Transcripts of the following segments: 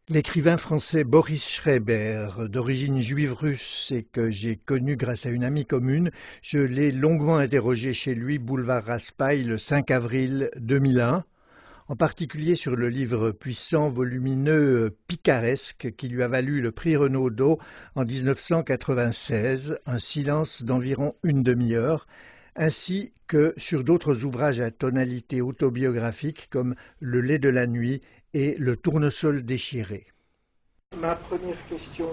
L'écrivain français Boris Schreiber, d'origine juive russe et que j'ai connu grâce à une amie commune, je l'ai longuement interrogé chez lui, boulevard Raspail, le 5 avril 2001, en particulier sur le livre puissant, volumineux, picaresque qui lui a valu le prix Renaudot en 1996, un silence d'environ une demi-heure, ainsi que sur d'autres ouvrages à tonalité autobiographique comme Le lait de la nuit et Le tournesol déchiré. Ma première question,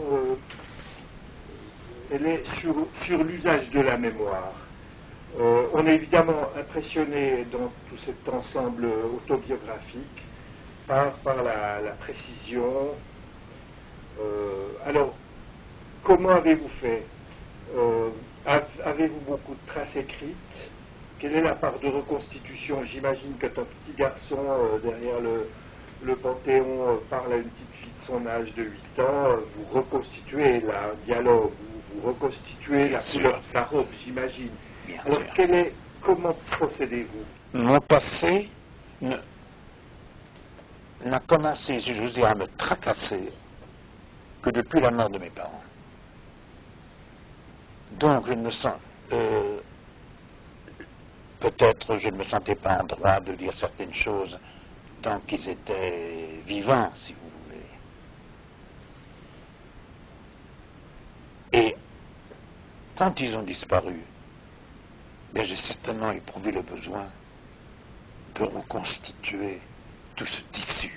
elle est sur l'usage de la mémoire. On est évidemment impressionné dans tout cet ensemble autobiographique par la précision. Alors, comment avez-vous fait? Avez-vous beaucoup de traces écrites? Quelle est la part de reconstitution? J'imagine que ton petit garçon derrière le Panthéon parle à une petite fille de son âge de 8 ans, vous reconstituez là, un dialogue, vous reconstituez la couleur de sa robe, j'imagine. Alors, comment procédez-vous? Mon passé n'a commencé, si j'ose dire, à me tracasser que depuis la mort de mes parents. Donc, je ne me sens... peut-être je ne me sentais pas en droit de dire certaines choses tant qu'ils étaient vivants, si vous voulez. Et quand ils ont disparu, j'ai certainement éprouvé le besoin de reconstituer tout ce tissu,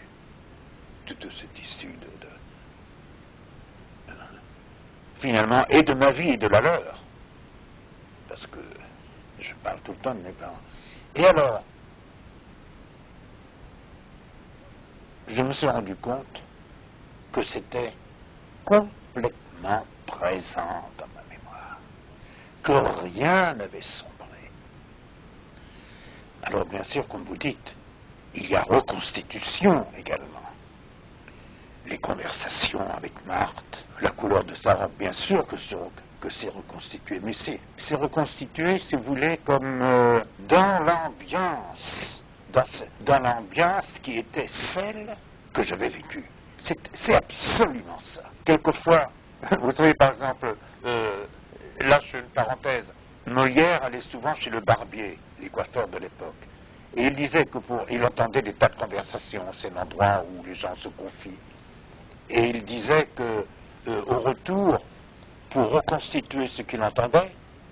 finalement, et de ma vie et de la leur, parce que je parle tout le temps de mes parents. Et alors, je me suis rendu compte que c'était complètement présent dans ma mémoire, que rien n'avait sombré. Alors bien sûr, comme vous dites, il y a reconstitution également. Les conversations avec Marthe, la couleur de sa robe, bien sûr que c'est reconstitué, mais c'est reconstitué, si vous voulez, comme dans l'ambiance, dans l'ambiance qui était celle que j'avais vécue. C'est absolument ça. Quelquefois, vous savez, par exemple, là je fais une parenthèse, Molière allait souvent chez le barbier, les coiffeurs de l'époque. Et il disait il entendait des tas de conversations, c'est l'endroit où les gens se confient. Et il disait que, au retour, pour reconstituer ce qu'il entendait,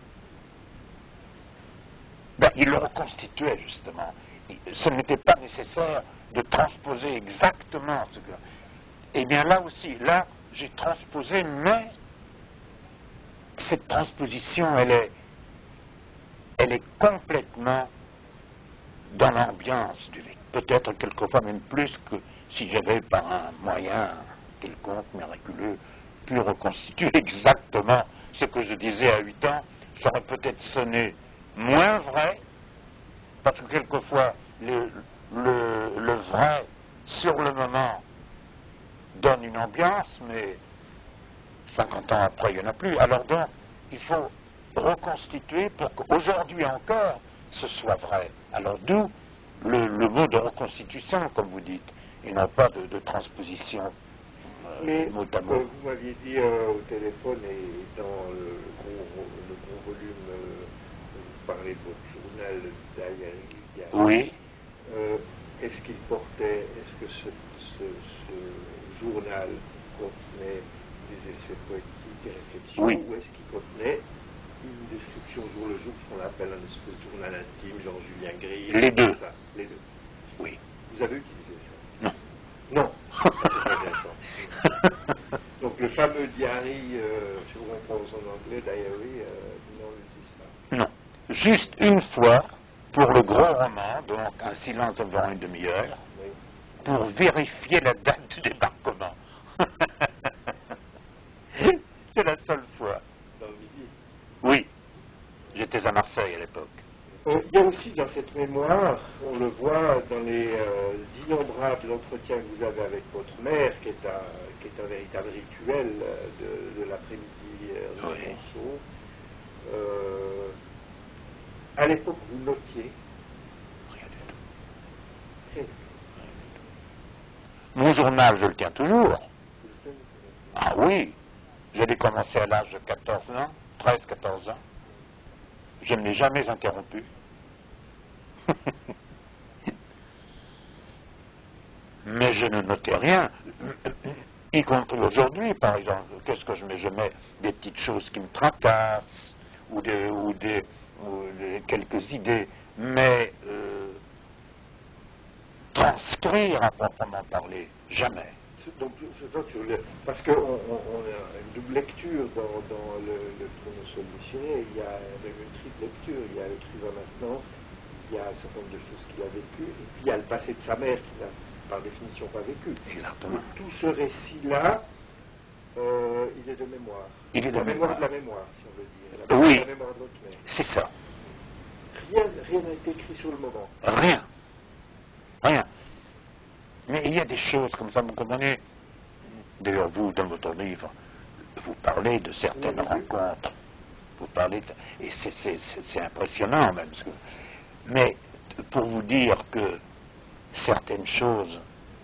il le reconstituait justement. Ce n'était pas nécessaire de transposer exactement ce que... Eh bien là aussi, là, j'ai transposé, mais cette transposition, elle est complètement dans l'ambiance du vécu. Peut-être quelquefois même plus que si j'avais par un moyen quelconque, miraculeux, pu reconstituer exactement ce que je disais à 8 ans, ça aurait peut-être sonné moins vrai, parce que quelquefois le vrai sur le moment donne une ambiance, mais 50 ans après, il n'y en a plus. Alors donc, il faut reconstituer pour qu'aujourd'hui encore, ce soit vrai. Alors d'où le mot de reconstitution, comme vous dites, et non pas de transposition Mais mot à mot. vous m'aviez dit au téléphone et dans le gros volume, vous parlez de votre journal diary. Oui. Est-ce que ce journal contenait des essais poétiques, des réflexions, Oui. ou est-ce qu'il contenait une description jour le jour, ce qu'on appelle un espèce de journal intime, genre Julien Gris? Les deux. Ça, les deux. Oui. Vous avez utilisé ça? Non. Non. C'est intéressant. Donc le fameux diary, si vous prononce en anglais, diary, non, on l'utilise pas. Non. Juste une fois, pour le gros roman, donc un silence d'environ une demi-heure, Oui. pour vérifier la date du débarquement. C'est la seule fois. Dans le midi. Oui. J'étais à Marseille à l'époque. Il y a aussi dans cette mémoire, on le voit dans les innombrables entretiens que vous avez avec votre mère, qui est un véritable rituel de l'après-midi de Oui. Monceau. À l'époque, vous notiez. Rien du tout. Rien. Mon journal, je le tiens toujours. Ah oui, je l'ai commencé à l'âge de 14 ans, 13-14 ans. Je ne l'ai jamais interrompu. Mais je ne notais rien, y compris aujourd'hui, par exemple. Qu'est-ce que je mets? Je mets des petites choses qui me tracassent, ou quelques idées, mais transcrire à proprement parler, jamais. Donc, parce qu'on a une double lecture dans le tournesol déchiré, il y a une triple lecture, il y a l'écrivain maintenant, il y a un certain nombre de choses qu'il a vécues, et puis il y a le passé de sa mère qu'il n'a par définition pas vécu. Exactement. Et tout ce récit-là, il est de mémoire. Il est de mémoire mémoire. de la mémoire, si on veut dire. Oui. La mémoire de l'autre mère. C'est ça. Rien n'a été écrit sur le moment. Rien. Rien. Mais il y a des choses comme ça, vous comprenez? D'ailleurs, vous, dans votre livre, vous parlez de certaines rencontres. Vous parlez de ça. Et c'est impressionnant même. Mais pour vous dire que certaines choses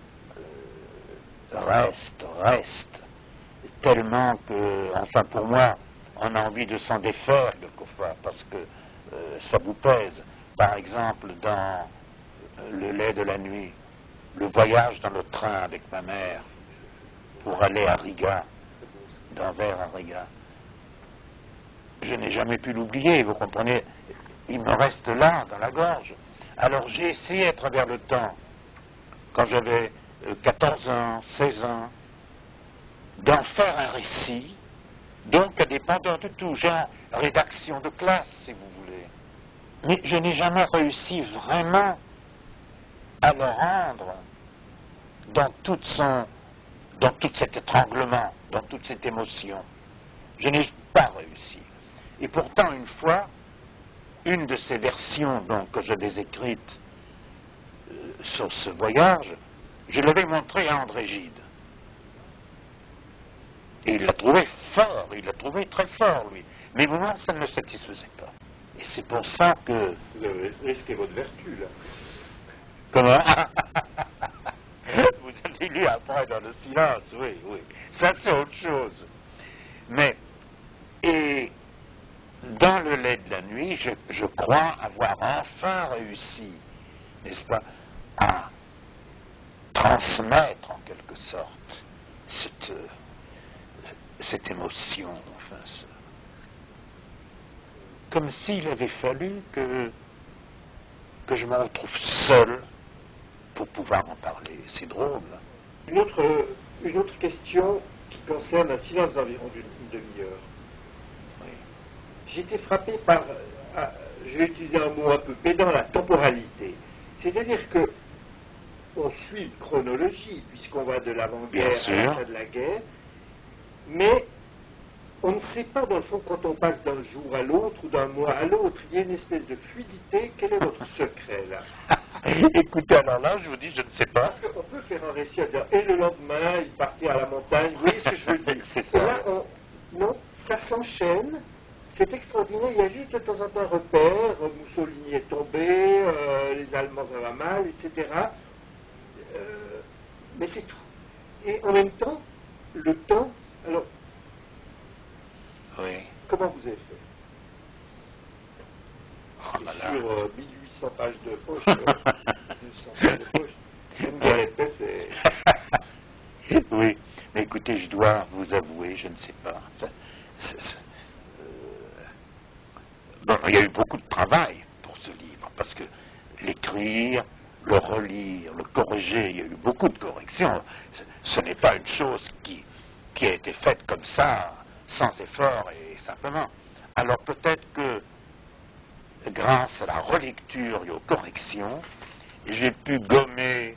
restent, tellement que, enfin pour moi, on a envie de s'en défaire quelquefois, parce que ça vous pèse. Par exemple, dans Le lait de la nuit, le voyage dans le train avec ma mère pour aller à Riga, d'Anvers à Riga. Je n'ai jamais pu l'oublier, vous comprenez? Il me reste là, dans la gorge. Alors j'ai essayé à travers le temps, quand j'avais 14 ans, 16 ans, d'en faire un récit, donc indépendant de tout, genre rédaction de classe, si vous voulez. Mais je n'ai jamais réussi vraiment à le rendre dans tout cet étranglement, dans toute cette émotion. Je n'ai pas réussi. Et pourtant, une fois, une de ces versions donc, que j'avais écrites sur ce voyage, je l'avais montrée à André Gide. Et il l'a trouvé fort, il l'a trouvé très fort, lui. Mais moi, ça ne me satisfaisait pas. Et c'est pour ça que... Vous avez risqué votre vertu, là. Comment? Vous avez lu après dans le silence, oui, oui. Ça, c'est autre chose. Mais, et dans Le lait de la nuit, je crois avoir enfin réussi, n'est-ce pas, à transmettre en quelque sorte cette émotion, enfin, comme s'il avait fallu que je me retrouve seul pour pouvoir en parler. C'est drôle. Une autre question qui concerne un silence d'environ d'une demi-heure. Oui. J'ai été frappé par, je vais utiliser un mot un peu pédant, la temporalité. C'est-à-dire que on suit une chronologie, puisqu'on va de l'avant-guerre à la fin de la guerre, mais on ne sait pas, dans le fond, quand on passe d'un jour à l'autre ou d'un mois à l'autre. Il y a une espèce de fluidité. Quel est votre secret, là? Écoutez, alors là, je vous dis, je ne sais pas. Parce qu'on peut faire un récit à dire, et le lendemain, il partit à la montagne. Vous voyez ce que je veux dire? C'est ça. Et là, non, ça s'enchaîne. C'est extraordinaire. Il y a juste de temps en temps un repère. Mussolini est tombé, les Allemands, ça va mal, etc. Mais c'est tout. Et en même temps, le temps... Alors, oui. comment vous avez fait? Oh là là. Sur 1800 pages de poche, 1200 pages de poche, même dans l'épée, c'est... Oui, mais écoutez, je dois vous avouer, je ne sais pas. Bon, il y a eu beaucoup de travail pour ce livre, parce que l'écrire, le relire, le corriger, il y a eu beaucoup de corrections. Ce n'est pas une chose qui a été faite comme ça, sans effort et simplement. Alors peut-être que grâce à la relecture et aux corrections, j'ai pu gommer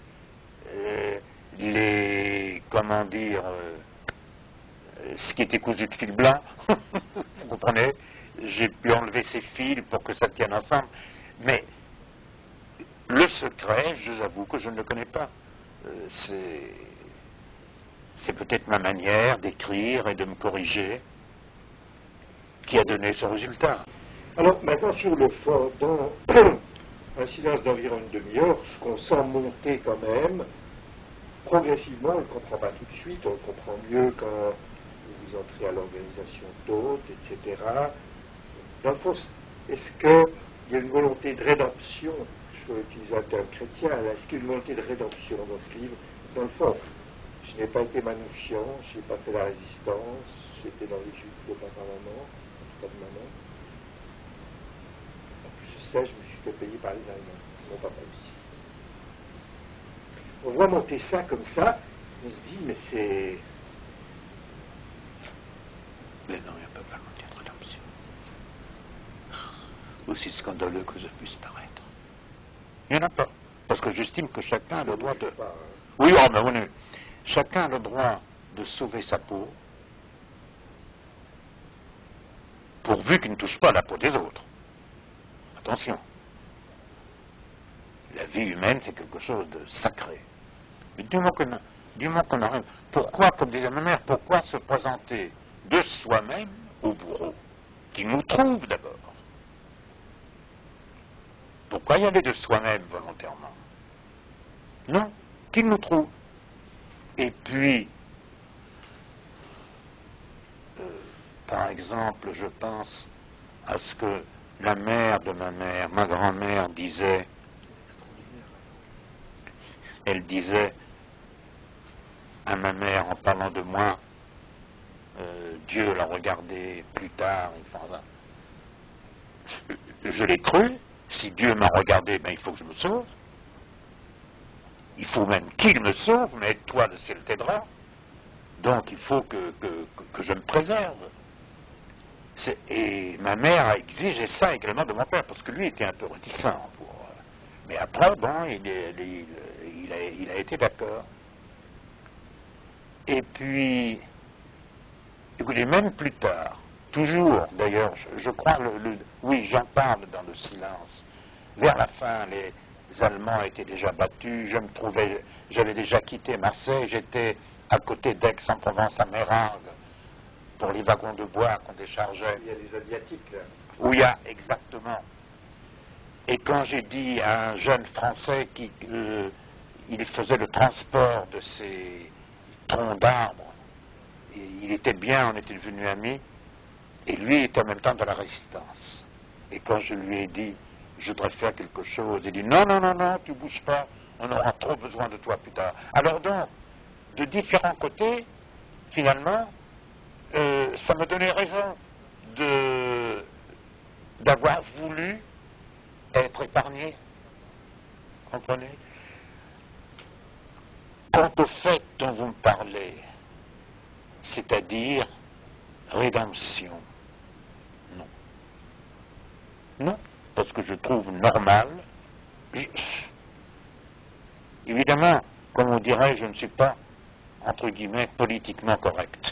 comment dire, ce qui était cousu de fil blanc, vous comprenez? J'ai pu enlever ces fils pour que ça tienne ensemble, mais le secret, je vous avoue que je ne le connais pas. C'est peut-être ma manière d'écrire et de me corriger qui a donné ce résultat. Alors maintenant sur le fond, dans un silence d'environ une demi-heure, ce qu'on sent monter quand même, progressivement, on ne le comprend pas tout de suite, on le comprend mieux quand vous entrez à l'organisation d'hôtes, etc. Dans le fond, est-ce qu'il y a une volonté de rédemption, je vais utiliser un terme chrétien, est-ce qu'il y a une volonté de rédemption dans ce livre? Dans le fond, je n'ai pas été manouchian, je n'ai pas fait la résistance, j'étais dans les jupes de papa-maman, en tout cas de maman. En plus de ça, je me suis fait payer par les Allemands, mon papa aussi. On voit monter ça comme ça, on se dit, mais c'est... Mais non, il n'y a pas vraiment de rédemption. Aussi scandaleux que ça puisse paraître. Il n'y en a pas. Parce que j'estime que chacun a le droit de... Oui, oh, mais oui. Chacun a le droit de sauver sa peau, pourvu qu'il ne touche pas la peau des autres. Attention. La vie humaine, c'est quelque chose de sacré. Mais du moment qu'on arrive... Pourquoi, comme disait ma mère, pourquoi se présenter de soi-même au bourreau, qui nous trouve d'abord? Pourquoi y aller de soi-même volontairement? Non, qu'il nous trouve. Et puis, par exemple, je pense à ce que la mère de ma mère, ma grand-mère, disait. Elle disait à ma mère en parlant de moi, Dieu l'a regardé plus tard, enfin, je l'ai cru. Si Dieu m'a regardé, ben, il faut que je me sauve. Il faut même qu'il me sauve, mais toi, le ciel t'aidera. Donc, il faut que je me préserve. Et ma mère a exigé ça également de mon père, parce que lui était un peu réticent. Mais après, bon, il a été d'accord. Et puis, écoutez, même plus tard, toujours, d'ailleurs, je crois, oui, j'en parle dans le silence. Vers la fin, les Allemands étaient déjà battus, j'avais déjà quitté Marseille, j'étais à côté d'Aix-en-Provence, à Méringue, pour les wagons de bois qu'on déchargeait. Il y a les Asiatiques, là. Où il y a, exactement. Et quand j'ai dit à un jeune Français il faisait le transport de ces troncs d'arbres, il était bien, on était devenus amis, et lui était en même temps de la résistance. Et quand je lui ai dit, je voudrais faire quelque chose, il dit, non, non, non, non, tu bouges pas, on aura trop besoin de toi plus tard. Alors donc, de différents côtés, finalement, ça me donnait raison d'avoir voulu être épargné. Comprenez? Quant au fait dont vous me parlez, c'est-à-dire rédemption, non. Non, parce que je trouve normal. Évidemment, comme on dirait, je ne suis pas, entre guillemets, politiquement correct.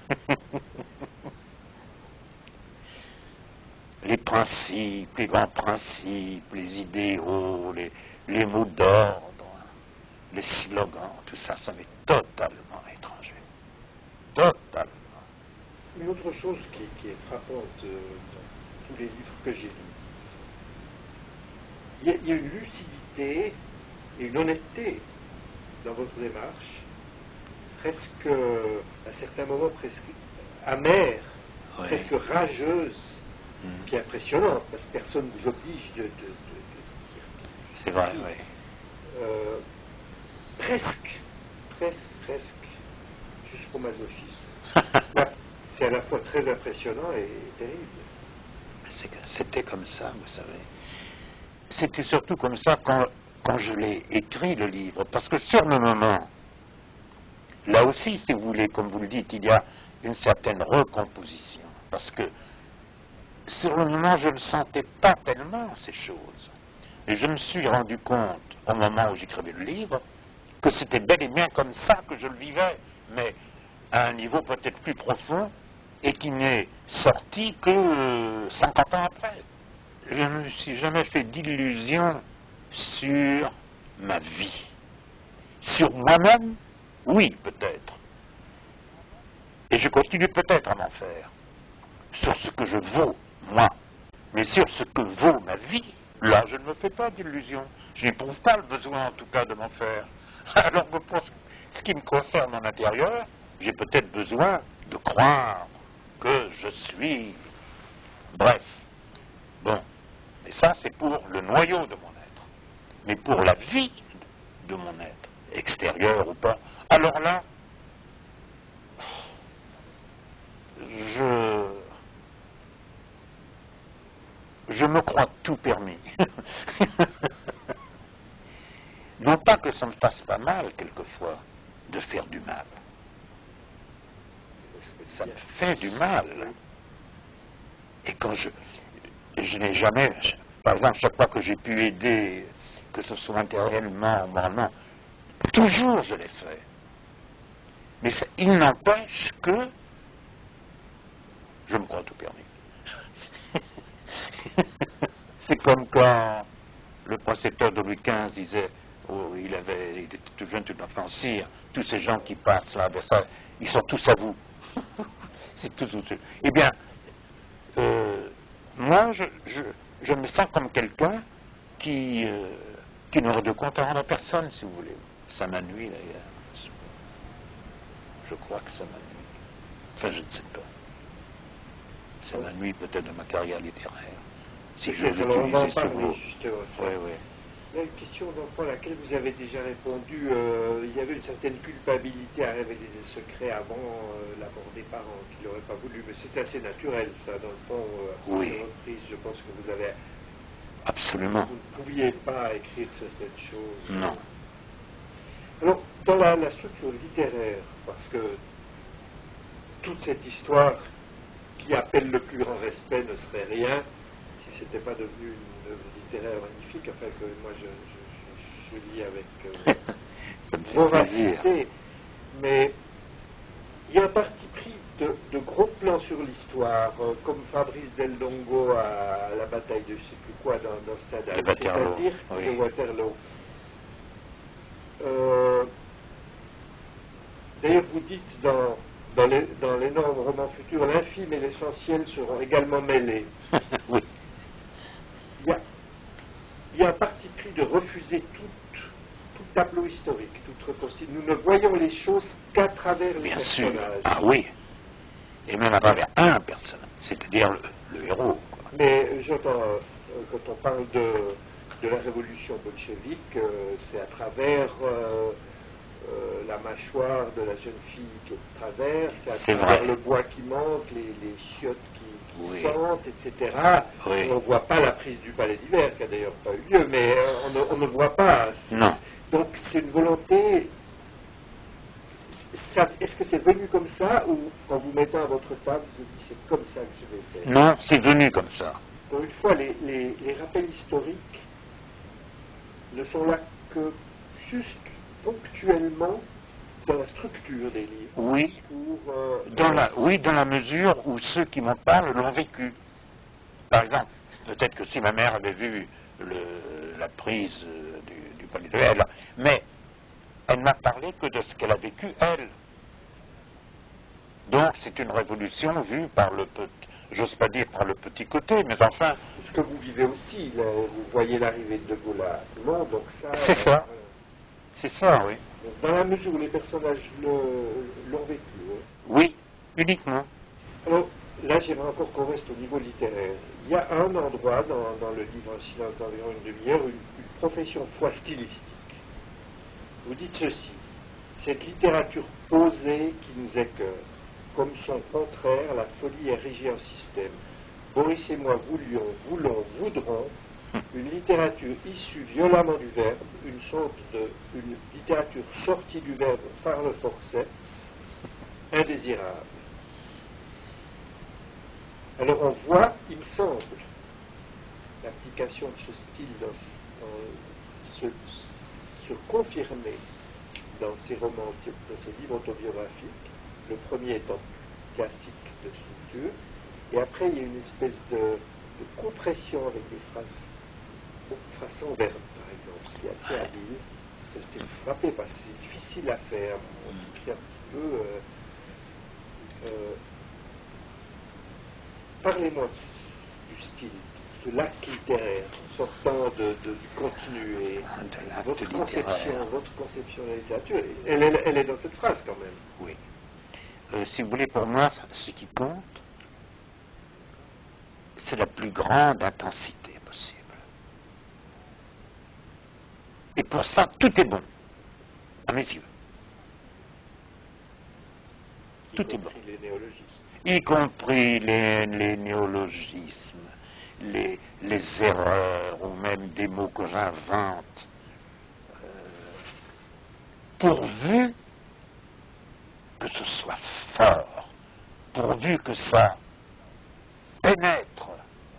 Les principes, les grands principes, les idéaux, les mots d'ordre, les slogans, tout ça, ça m'est totalement étranger. Totalement. Une autre chose qui est frappante dans tous les livres que j'ai lus, il y a une lucidité et une honnêteté dans votre démarche, presque, à certains moments, presque amère, Oui. presque rageuse, puis impressionnante, parce que personne ne vous oblige de dire. C'est vrai, oui. Presque, jusqu'au masochisme. C'est à la fois très impressionnant et terrible. C'était comme ça, vous savez. C'était surtout comme ça quand je l'ai écrit, le livre. Parce que sur le moment, là aussi, si vous voulez, comme vous le dites, il y a une certaine recomposition. Parce que sur le moment, je ne sentais pas tellement ces choses. Et je me suis rendu compte, au moment où j'écrivais le livre, que c'était bel et bien comme ça que je le vivais, mais à un niveau peut-être plus profond, et qui n'est sorti que 50 ans après. Je ne me suis jamais fait d'illusions sur ma vie. Sur moi-même, oui, peut-être. Et je continue peut-être à m'en faire. Sur ce que je vaux, moi. Mais sur ce que vaut ma vie, là, je ne me fais pas d'illusions. Je n'éprouve pas le besoin, en tout cas, de m'en faire. Alors, ce qui me concerne en intérieur, j'ai peut-être besoin de croire que je suis... Bref. Bon. Et ça, c'est pour le noyau de mon être. Mais pour la vie de mon être, extérieur ou pas, alors là, je me crois tout permis. Non pas que ça me fasse pas mal, quelquefois, de faire du mal. Ça me fait du mal. Et quand je n'ai jamais, par exemple, chaque fois que j'ai pu aider, que ce soit intérieuirement ou moralement, toujours je l'ai fait. Mais ça, il n'empêche que je me crois tout permis. C'est comme quand le précepteur de Louis XV disait, oh, il était tout jeune, tout enfant, sire, tous ces gens qui passent là, ça, ils sont tous à vous. C'est tout. Eh bien, moi, je me sens comme quelqu'un qui n'aurait de compte à rendre à personne, si vous voulez. Ça m'ennuie, d'ailleurs. Je crois que ça m'ennuie. Enfin, je ne sais pas. Ça m'ennuie peut-être de ma carrière littéraire. Si je veux on va en utiliser ce parler, mot. justement. Oui, oui. Là, une question d'enfant à laquelle vous avez déjà répondu, il y avait une certaine culpabilité à révéler des secrets avant la mort des parents, qui n'auraient pas voulu, mais c'était assez naturel, ça, dans le fond, à plusieurs reprises, je pense que vous avez... Absolument. Vous ne pouviez pas écrire certaines choses. Non. Alors, dans la structure littéraire, parce que toute cette histoire qui appelle le plus grand respect ne serait rien si ce n'était pas devenu une œuvre littéraire magnifique, enfin que moi je lis avec Ça me fait voracité, plaisir. mais il y a un parti pris de gros plans sur l'histoire, comme Fabrice Del Dongo à la bataille de je ne sais plus quoi dans Stendhal, c'est-à-dire de Waterloo. D'ailleurs, vous dites dans l'énorme roman futur, l'infime et l'essentiel seront également mêlés. Oui. Il y a un parti pris de refuser tout tableau historique, toute reconstitution. Nous ne voyons les choses qu'à travers les personnages. Sûr. Ah oui. Et même à travers un personnage, c'est-à-dire le héros. Quoi. Mais j'entends, quand on parle de la révolution bolchevique, c'est à travers la mâchoire de la jeune fille qui est de travers, c'est à travers le bois qui manque, les chiottes qui sentent, etc. Oui. On ne voit pas la prise du palais d'hiver, qui a d'ailleurs pas eu lieu, mais on ne voit pas. Non. Donc c'est une volonté. Est-ce que c'est venu comme ça, ou en vous mettant à votre table, vous vous dites c'est comme ça que je vais faire? Non, c'est venu comme ça. Pour une fois, les rappels historiques ne sont là que juste ponctuellement dans la structure des livres. Oui, pour, dans la mesure où ceux qui m'en parlent l'ont vécu. Par exemple, peut-être que si ma mère avait vu la prise du palais de Hell, mais elle m'a parlé que de ce qu'elle a vécu, elle. Donc c'est une révolution vue par le petit, j'ose pas dire par le petit côté, mais enfin... Ce que vous vivez aussi, là, vous voyez l'arrivée de Gaulle à Toulon, donc ça... C'est ça. C'est ça, oui. Donc, dans la mesure où les personnages l'ont vécu. Oui, uniquement. Alors, là, j'aimerais encore qu'on reste au niveau littéraire. Il y a un endroit dans le livre Un silence d'environ une demi-heure, une profession de foi stylistique. Vous dites ceci: cette littérature posée qui nous écœure, comme son contraire, la folie érigée en système. Boris et moi voulons, voudrons une littérature issue violemment du verbe, une littérature sortie du verbe par le forceps, indésirable. Alors on voit, il me semble, l'application de ce style se confirmer dans ces romans, dans ces livres autobiographiques, le premier étant classique de structure, et après il y a une espèce de compression avec des phrases sans verbe, par exemple, ce qui est assez habile. J'étais frappé parce que c'est difficile à faire. On écrit un petit peu. Parlez-moi du style de l'acte littéraire, sortant du contenu. Et De l'acte votre littéraire. conception de la littérature, elle est dans cette phrase quand même. Oui. Si vous voulez, pour moi, ce qui compte, c'est la plus grande intensité possible. Et pour ça, tout est bon, à mes yeux. Tout est bon. Les néologismes. Y compris les néologismes, les erreurs, ou même des mots que j'invente, pourvu que ce soit fort, pourvu que ça pénètre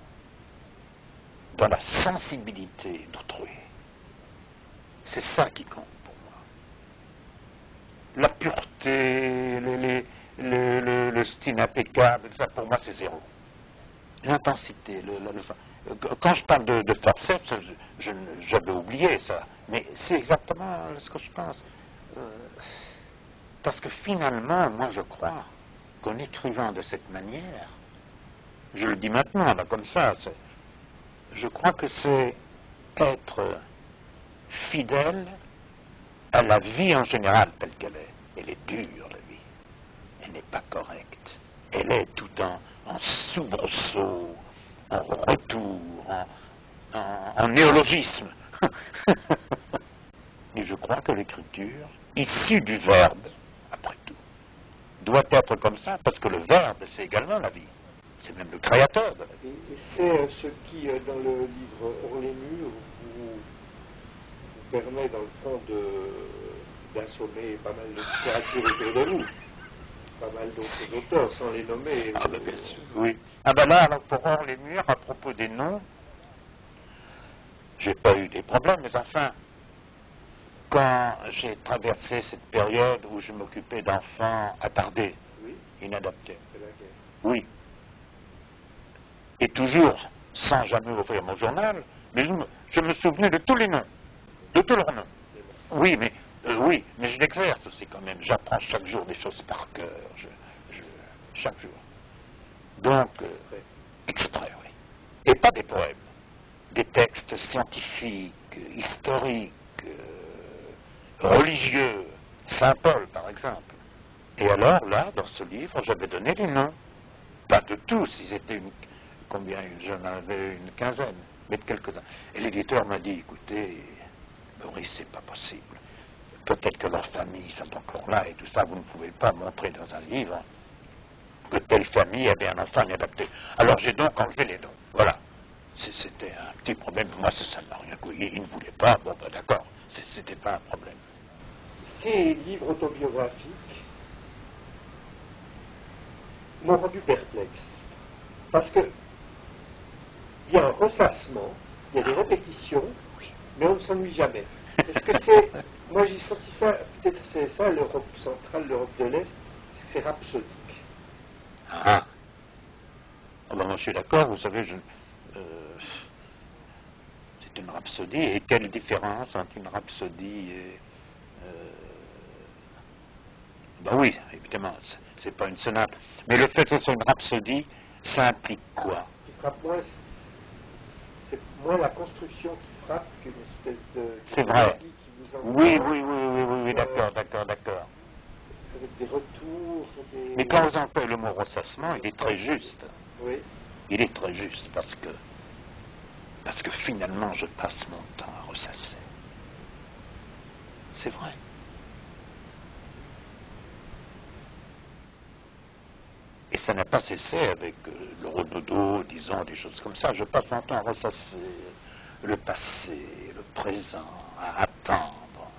dans la sensibilité d'autrui. C'est ça qui compte pour moi. La pureté, le style impeccable, ça pour moi c'est zéro. L'intensité, quand je parle de forceps, j'avais oublié ça, mais c'est exactement ce que je pense. Parce que finalement, moi je crois qu'en écrivant de cette manière, je le dis maintenant, là, comme ça, je crois que c'est être fidèle à la vie en général telle qu'elle est. Elle est dure, la vie. Elle n'est pas correcte. Elle est tout en soubresaut, en retour, en néologisme. Et je crois que l'écriture, issue du verbe, après tout, doit être comme ça, parce que le verbe, c'est également la vie. C'est même le créateur de la vie. Et c'est ce qui, dans le livre Hors les murs, vous permet, dans le fond, d'assommer pas mal de littérature autour de vous. Pas mal d'autres auteurs, sans les nommer. Ah ben bien sûr, oui. Ah ben là, alors pour Hors les murs, à propos des noms, j'ai pas eu des problèmes, mais enfin, quand j'ai traversé cette période où je m'occupais d'enfants attardés, Oui, inadaptés, c'est la guerre. oui, et toujours sans jamais ouvrir mon journal, mais je me souvenais de tous les noms, de tous leurs noms. Oui, mais je l'exerce aussi quand même. J'apprends chaque jour des choses par cœur, chaque jour. Donc, exprès, oui. Et pas des poèmes, des textes scientifiques, historiques, religieux, Saint Paul par exemple. Et alors là, dans ce livre, j'avais donné les noms. Pas de tous, ils étaient combien, j'en avais une quinzaine, mais de quelques-uns. Et l'éditeur m'a dit, écoutez, Maurice, c'est pas possible. Peut-être que leurs familles sont encore là et tout ça, vous ne pouvez pas montrer dans un livre que telle famille avait un enfant inadapté. Alors j'ai donc enlevé les noms. Voilà. C'était un petit problème. Moi, ça ne m'a rien coûté. Ils ne voulaient pas. Bon, ben d'accord. C'était pas un problème. Ces livres autobiographiques m'ont rendu perplexe. Parce que il y a un ressassement, il y a des répétitions, mais on ne s'ennuie jamais. Est-ce que c'est... Moi j'ai senti ça, peut-être c'est ça l'Europe centrale, l'Europe de l'Est, est-ce que c'est rhapsodique? Ah. Oh ben moi je suis d'accord, vous savez, c'est une rhapsodie. Et quelle différence entre une rhapsodie et... ben oui, évidemment, c'est pas une sonate. Mais le fait que ce soit une rhapsodie, ça implique quoi? Qui frappe moins, c'est moins la construction qui frappe qu'une espèce de... C'est vrai. Qui vous envoie, Oui, d'accord. avec des retours, des... Mais quand vous employez le mot ressassement, il est très juste. Oui. Il est très juste parce que finalement je passe mon temps à ressasser. C'est vrai. Et ça n'a pas cessé avec le redodo, disons, des choses comme ça. Je passe mon temps à ressasser le passé, le présent, à attendre,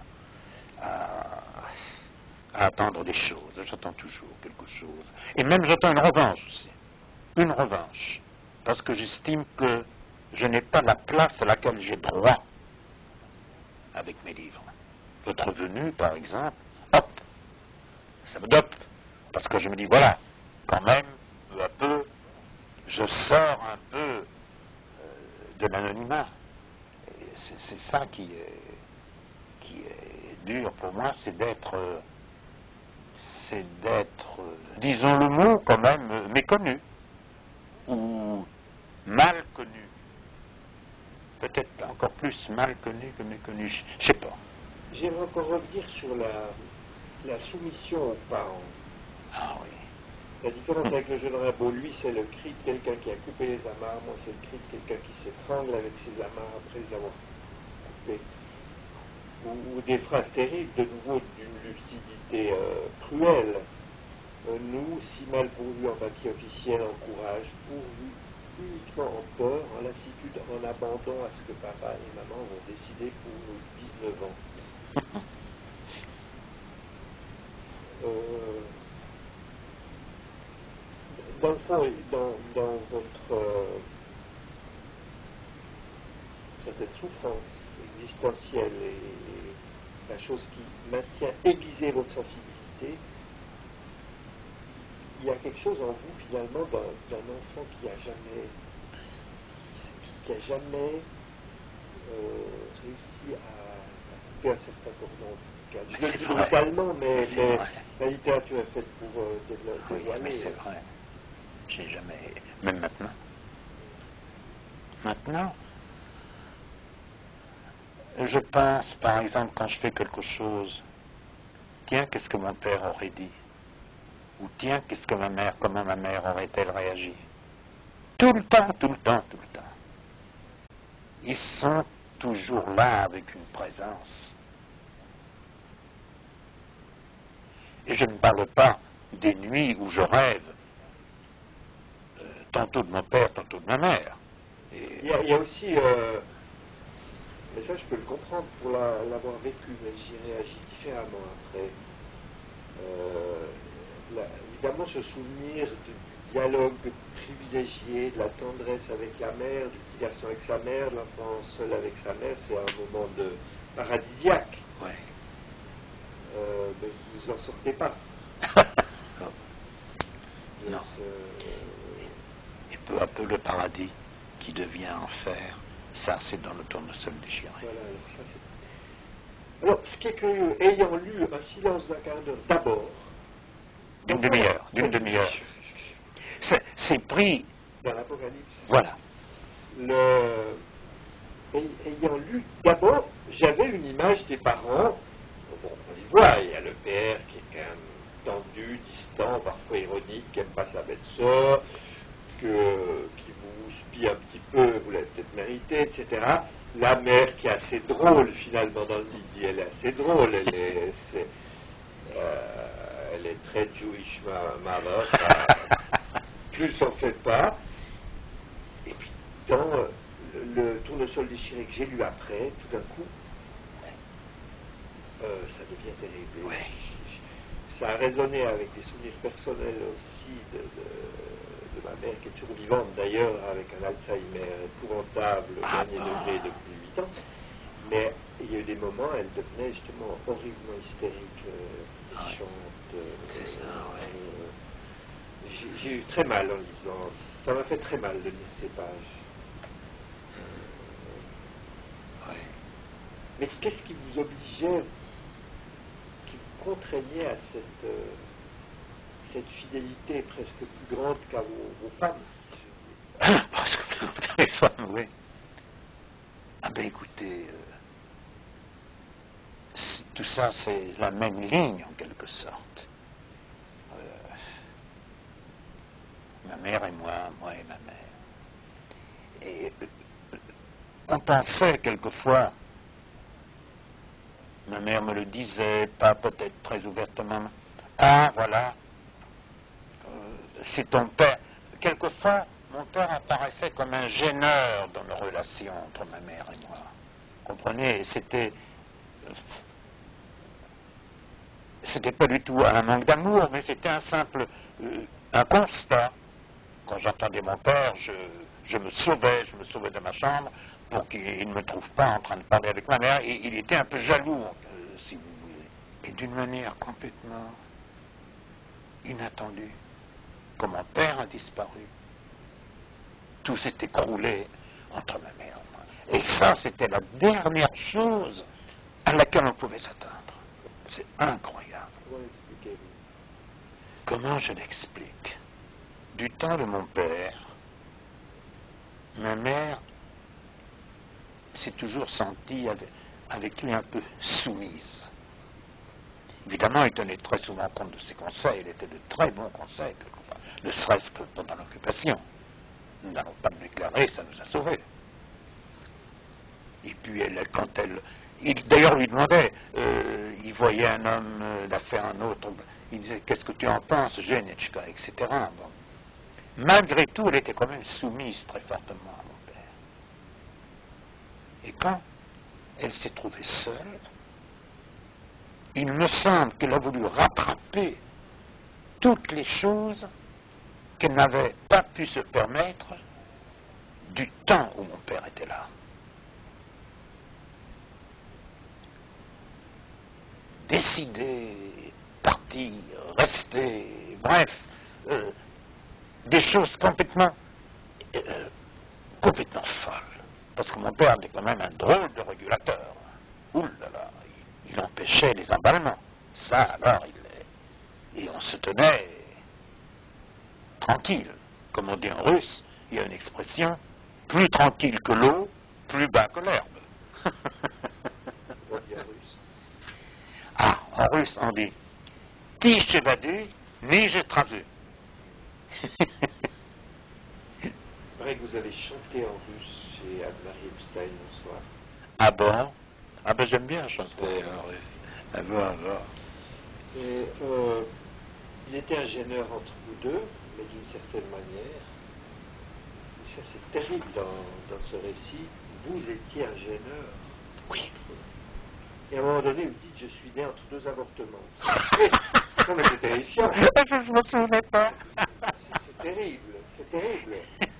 à attendre des choses. J'attends toujours quelque chose. Et même j'attends une revanche aussi. Une revanche. Parce que j'estime que je n'ai pas la place à laquelle j'ai droit avec mes livres. Votre venue, par exemple, hop, ça me dope. Parce que je me dis, voilà, quand même, peu à peu, je sors un peu de l'anonymat. Et c'est ça qui est dur pour moi, c'est d'être, disons le mot quand même, méconnu, ou mal connu. encore plus mal connu que méconnu. Je sais pas. J'aimerais encore revenir sur la soumission aux parents. Ah oui. La différence avec le jeune Rimbaud, lui, c'est le cri de quelqu'un qui a coupé les amarres. Moi, c'est le cri de quelqu'un qui s'étrangle avec ses amarres après les avoir coupées. Ou des phrases terribles, de nouveau d'une lucidité cruelle. Nous, si mal pourvus en papier officiel, en courage, pourvus uniquement en peur, en lassitude, en abandon à ce que papa et maman vont décider pour nos 19 ans. Dans le fond, dans votre certaine souffrance existentielle et la chose qui maintient aiguisée votre sensibilité, il y a quelque chose en vous finalement d'un enfant qui a jamais réussi à couper un certain cordon ombilical. Je le dis brutalement, mais la littérature est faite pour dévoiler. Oui, mais c'est vrai. J'ai jamais... Même maintenant. Maintenant, je pense, par exemple, quand je fais quelque chose, tiens, qu'est-ce que mon père aurait dit? Ou tiens, qu'est-ce que comment ma mère aurait-elle réagi? Tout le temps, tout le temps, tout le temps. Ils sont toujours là avec une présence. Et je ne parle pas des nuits où je rêve, tantôt de mon père, tantôt de ma mère. Il y a aussi, mais ça je peux le comprendre pour l'avoir vécu, mais j'y réagis différemment après. Évidemment, ce souvenir du dialogue privilégié, de la tendresse avec la mère, du petit garçon avec sa mère, de l'enfant seul avec sa mère, c'est un moment de paradisiaque. Ouais. Mais vous n'en sortez pas. Non. Et peu à peu, le paradis qui devient enfer, ça c'est dans le tournesol déchiré. Voilà, alors ça c'est... Alors, ce qui est curieux, ayant lu Un silence d'un quart d'heure d'abord... D'une demi-heure. C'est pris... Dans l'Apocalypse. Voilà. Ayant lu d'abord, j'avais une image des parents. Bon, on les voit, il y a le père qui est quand même tendu, distant, parfois ironique, qui n'aime pas sa belle sœur, qui vous spie un petit peu, vous l'avez peut-être mérité, etc. La mère qui est assez drôle finalement dans le midi, elle est assez drôle, elle est très Jewish mother, plus on fait pas. Et puis dans le tournesol déchiré que j'ai lu après, tout d'un coup, ça devient terrible. Ouais. Ça a résonné avec des souvenirs personnels aussi de ma mère qui est toujours vivante d'ailleurs, avec un Alzheimer épouvantable, dernier degré depuis 8 ans. Mais il y a eu des moments, elle devenait justement horriblement hystérique, méchante. C'est ça, ouais. J'ai eu très mal en lisant. Ça m'a fait très mal de lire ces pages. Ouais. Mais qu'est-ce qui vous obligeait, qui vous contraignait à cette fidélité presque plus grande qu'à vos femmes? Parce que les femmes, oui. Ah ben écoutez, tout ça c'est la même ligne en quelque sorte. Ma mère et moi et ma mère. Et on pensait quelquefois, ma mère me le disait, pas peut-être très ouvertement, ah voilà, c'est ton père. Quelquefois, mon père apparaissait comme un gêneur dans nos relations entre ma mère et moi. Vous comprenez, c'était pas du tout un manque d'amour, mais c'était un simple, un constat. Quand j'entendais mon père, je me sauvais de ma chambre pour qu'il ne me trouve pas en train de parler avec ma mère. Et il était un peu jaloux, si vous voulez. Et d'une manière complètement inattendue, quand mon père a disparu, tout s'est écroulé entre ma mère et moi. Et ça, c'était la dernière chose à laquelle on pouvait s'attendre. C'est incroyable. Comment je l'explique? Du temps de mon père, ma mère s'est toujours sentie avec lui un peu soumise. Évidemment, il tenait très souvent compte de ses conseils, il était de très bons conseils, quelquefois, ne serait-ce que pendant l'occupation. Nous n'allons pas le déclarer, ça nous a sauvés. Et puis, il d'ailleurs lui demandait, il voyait un homme d'affaires, un autre, il disait, qu'est-ce que tu en penses, Genetchka, etc. Bon. Malgré tout, elle était quand même soumise très fortement à mon père. Et quand elle s'est trouvée seule, il me semble qu'elle a voulu rattraper toutes les choses qu'elle n'avait pas pu se permettre du temps où mon père était là. Décider, partir, rester, bref, des choses complètement folles. Parce que mon père était quand même un drôle de régulateur. Ouh là là, il empêchait les emballements. Ça, alors, et on se tenait tranquille. Comme on dit en russe, il y a une expression, plus tranquille que l'eau, plus bas que l'herbe. Ah, en russe, on dit, ti chevadu, ni je travu. C'est vrai que vous avez chanté en russe chez Anne-Marie Epstein un soir. Ah bon? Ah ben j'aime bien chanter en russe. Ah bon, ah bon. Et il était un gêneur entre vous deux, mais d'une certaine manière. Et ça, c'est terrible dans ce récit. Vous étiez un gêneur. Oui. Et à un moment donné, vous dites, je suis né entre deux avortements. Non, mais c'est terrifiant. Je ne me souvenais pas. C'est terrible, c'est terrible.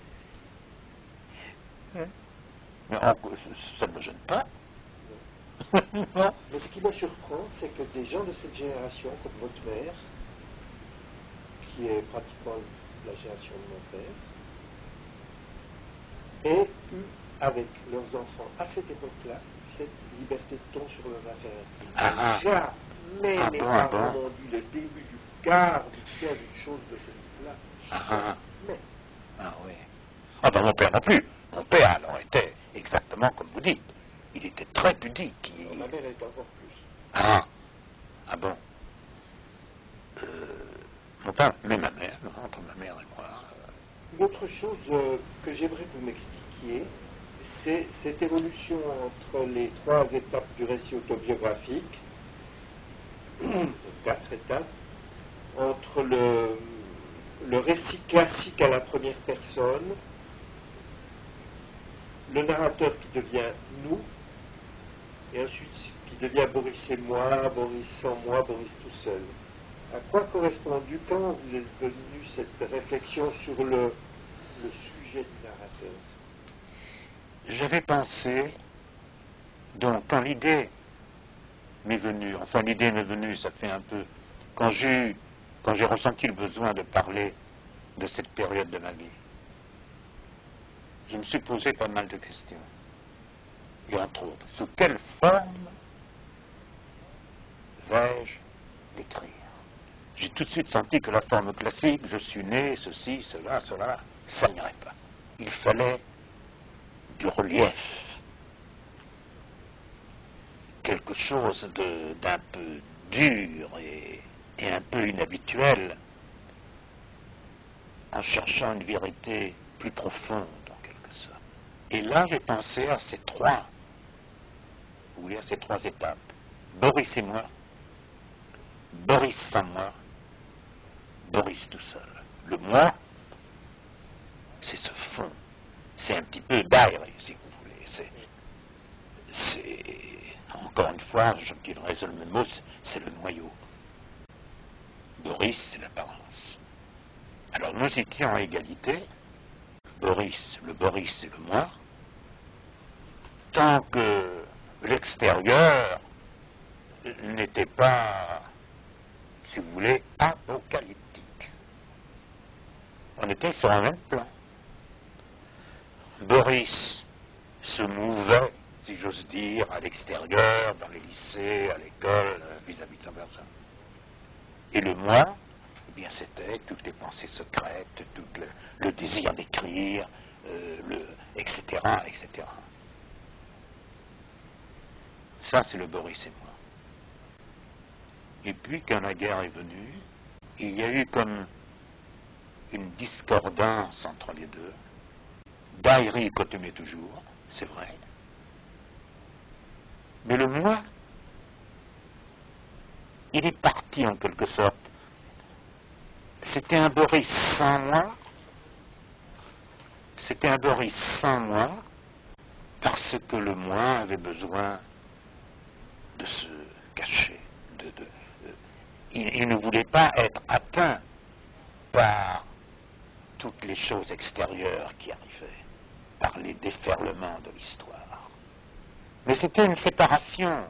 Mais ça ne me gêne pas. Non. Mais ce qui me surprend, c'est que des gens de cette génération, comme votre mère, qui est pratiquement la génération de mon père, aient eu avec leurs enfants à cette époque-là cette liberté de ton sur leurs affaires intimes. Jamais mes parents m'ont dit le début du quart du tiers d'une chose de ce type-là. Jamais. Ah oui. Ah ben mon père non plus. Mon père alors était exactement comme vous dites. Il était très pudique. Ma mère était encore plus. Ah bon. Mon père, mais ma mère, entre ma mère et moi. Une autre chose que j'aimerais que vous m'expliquiez, c'est cette évolution entre les trois étapes du récit autobiographique, 4 étapes, entre le récit classique à la première personne, le narrateur qui devient nous, et ensuite qui devient Boris et moi, Boris sans moi, Boris tout seul. À quoi correspondu, quand vous êtes venu cette réflexion sur le sujet du narrateur? J'avais pensé, donc quand l'idée m'est venue, ça fait un peu, quand j'ai ressenti le besoin de parler de cette période de ma vie, je me suis posé pas mal de questions. Et entre autres, sous quelle forme vais-je l'écrire? J'ai tout de suite senti que la forme classique, je suis né, ceci, cela, ça n'irait pas. Il fallait du relief, quelque chose d'un peu dur et un peu inhabituel, en cherchant une vérité plus profonde, en quelque sorte. Et là, j'ai pensé à ces trois étapes. Boris et moi, Boris sans moi, Boris tout seul. Le moi, c'est ce fond. C'est un petit peu d'air, si vous voulez. C'est encore une fois, je dirais le même mot, c'est le noyau. Boris, c'est l'apparence. Alors nous étions à égalité. Boris et le moi. Tant que l'extérieur n'était pas, si vous voulez, apocalyptique. On était sur un même plan. Boris se mouvait, si j'ose dire, à l'extérieur, dans les lycées, à l'école, vis-à-vis de son personne. Et le moi, eh bien, c'était toutes les pensées secrètes, tout le désir d'écrire, etc., etc. Ça, c'est le Boris et moi. Et puis, quand la guerre est venue, il y a eu comme une discordance entre les deux. Daïri continuait toujours, c'est vrai. Mais le moi, il est parti en quelque sorte. C'était un Boris sans moi. C'était un Boris sans moi, parce que le moi avait besoin de se cacher. Il ne voulait pas être atteint par toutes les choses extérieures qui arrivaient, par les déferlements de l'histoire. Mais c'était une séparation,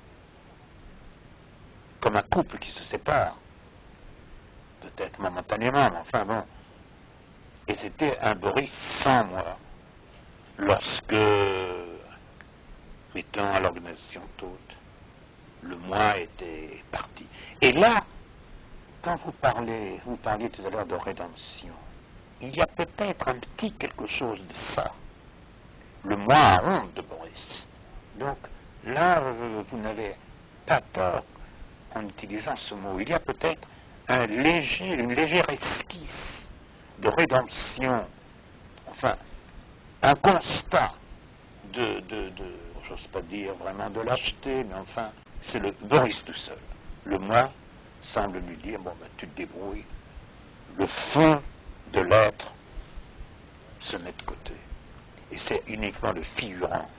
comme un couple qui se sépare, peut-être momentanément, mais enfin bon. Et c'était un Boris sans moi, lorsque, mettons à l'organisation toute, le moi était parti. Et là, quand vous parliez tout à l'heure de rédemption, il y a peut-être un petit quelque chose de ça. Le moi a honte de Boris. Donc là, vous n'avez pas tort en utilisant ce mot. Il y a peut-être une légère esquisse de rédemption, enfin, un constat j'ose pas dire vraiment de lâcheté, mais enfin, c'est le Boris tout seul. Le moi semble lui dire, bon, ben, tu te débrouilles. Le fond de l'être se met de côté. Et c'est uniquement le figurant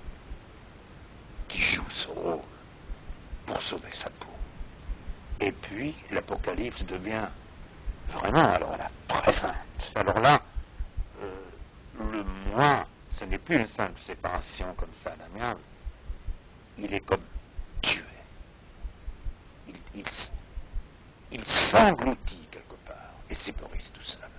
qui joue ce rôle pour sauver sa peau. Et puis, l'Apocalypse devient vraiment, alors là, présente. Alors là, le moi, ce n'est plus une simple séparation comme ça, l'amiable. Il est comme tué. Il s'engloutit quelque part. Et c'est Boris tout seul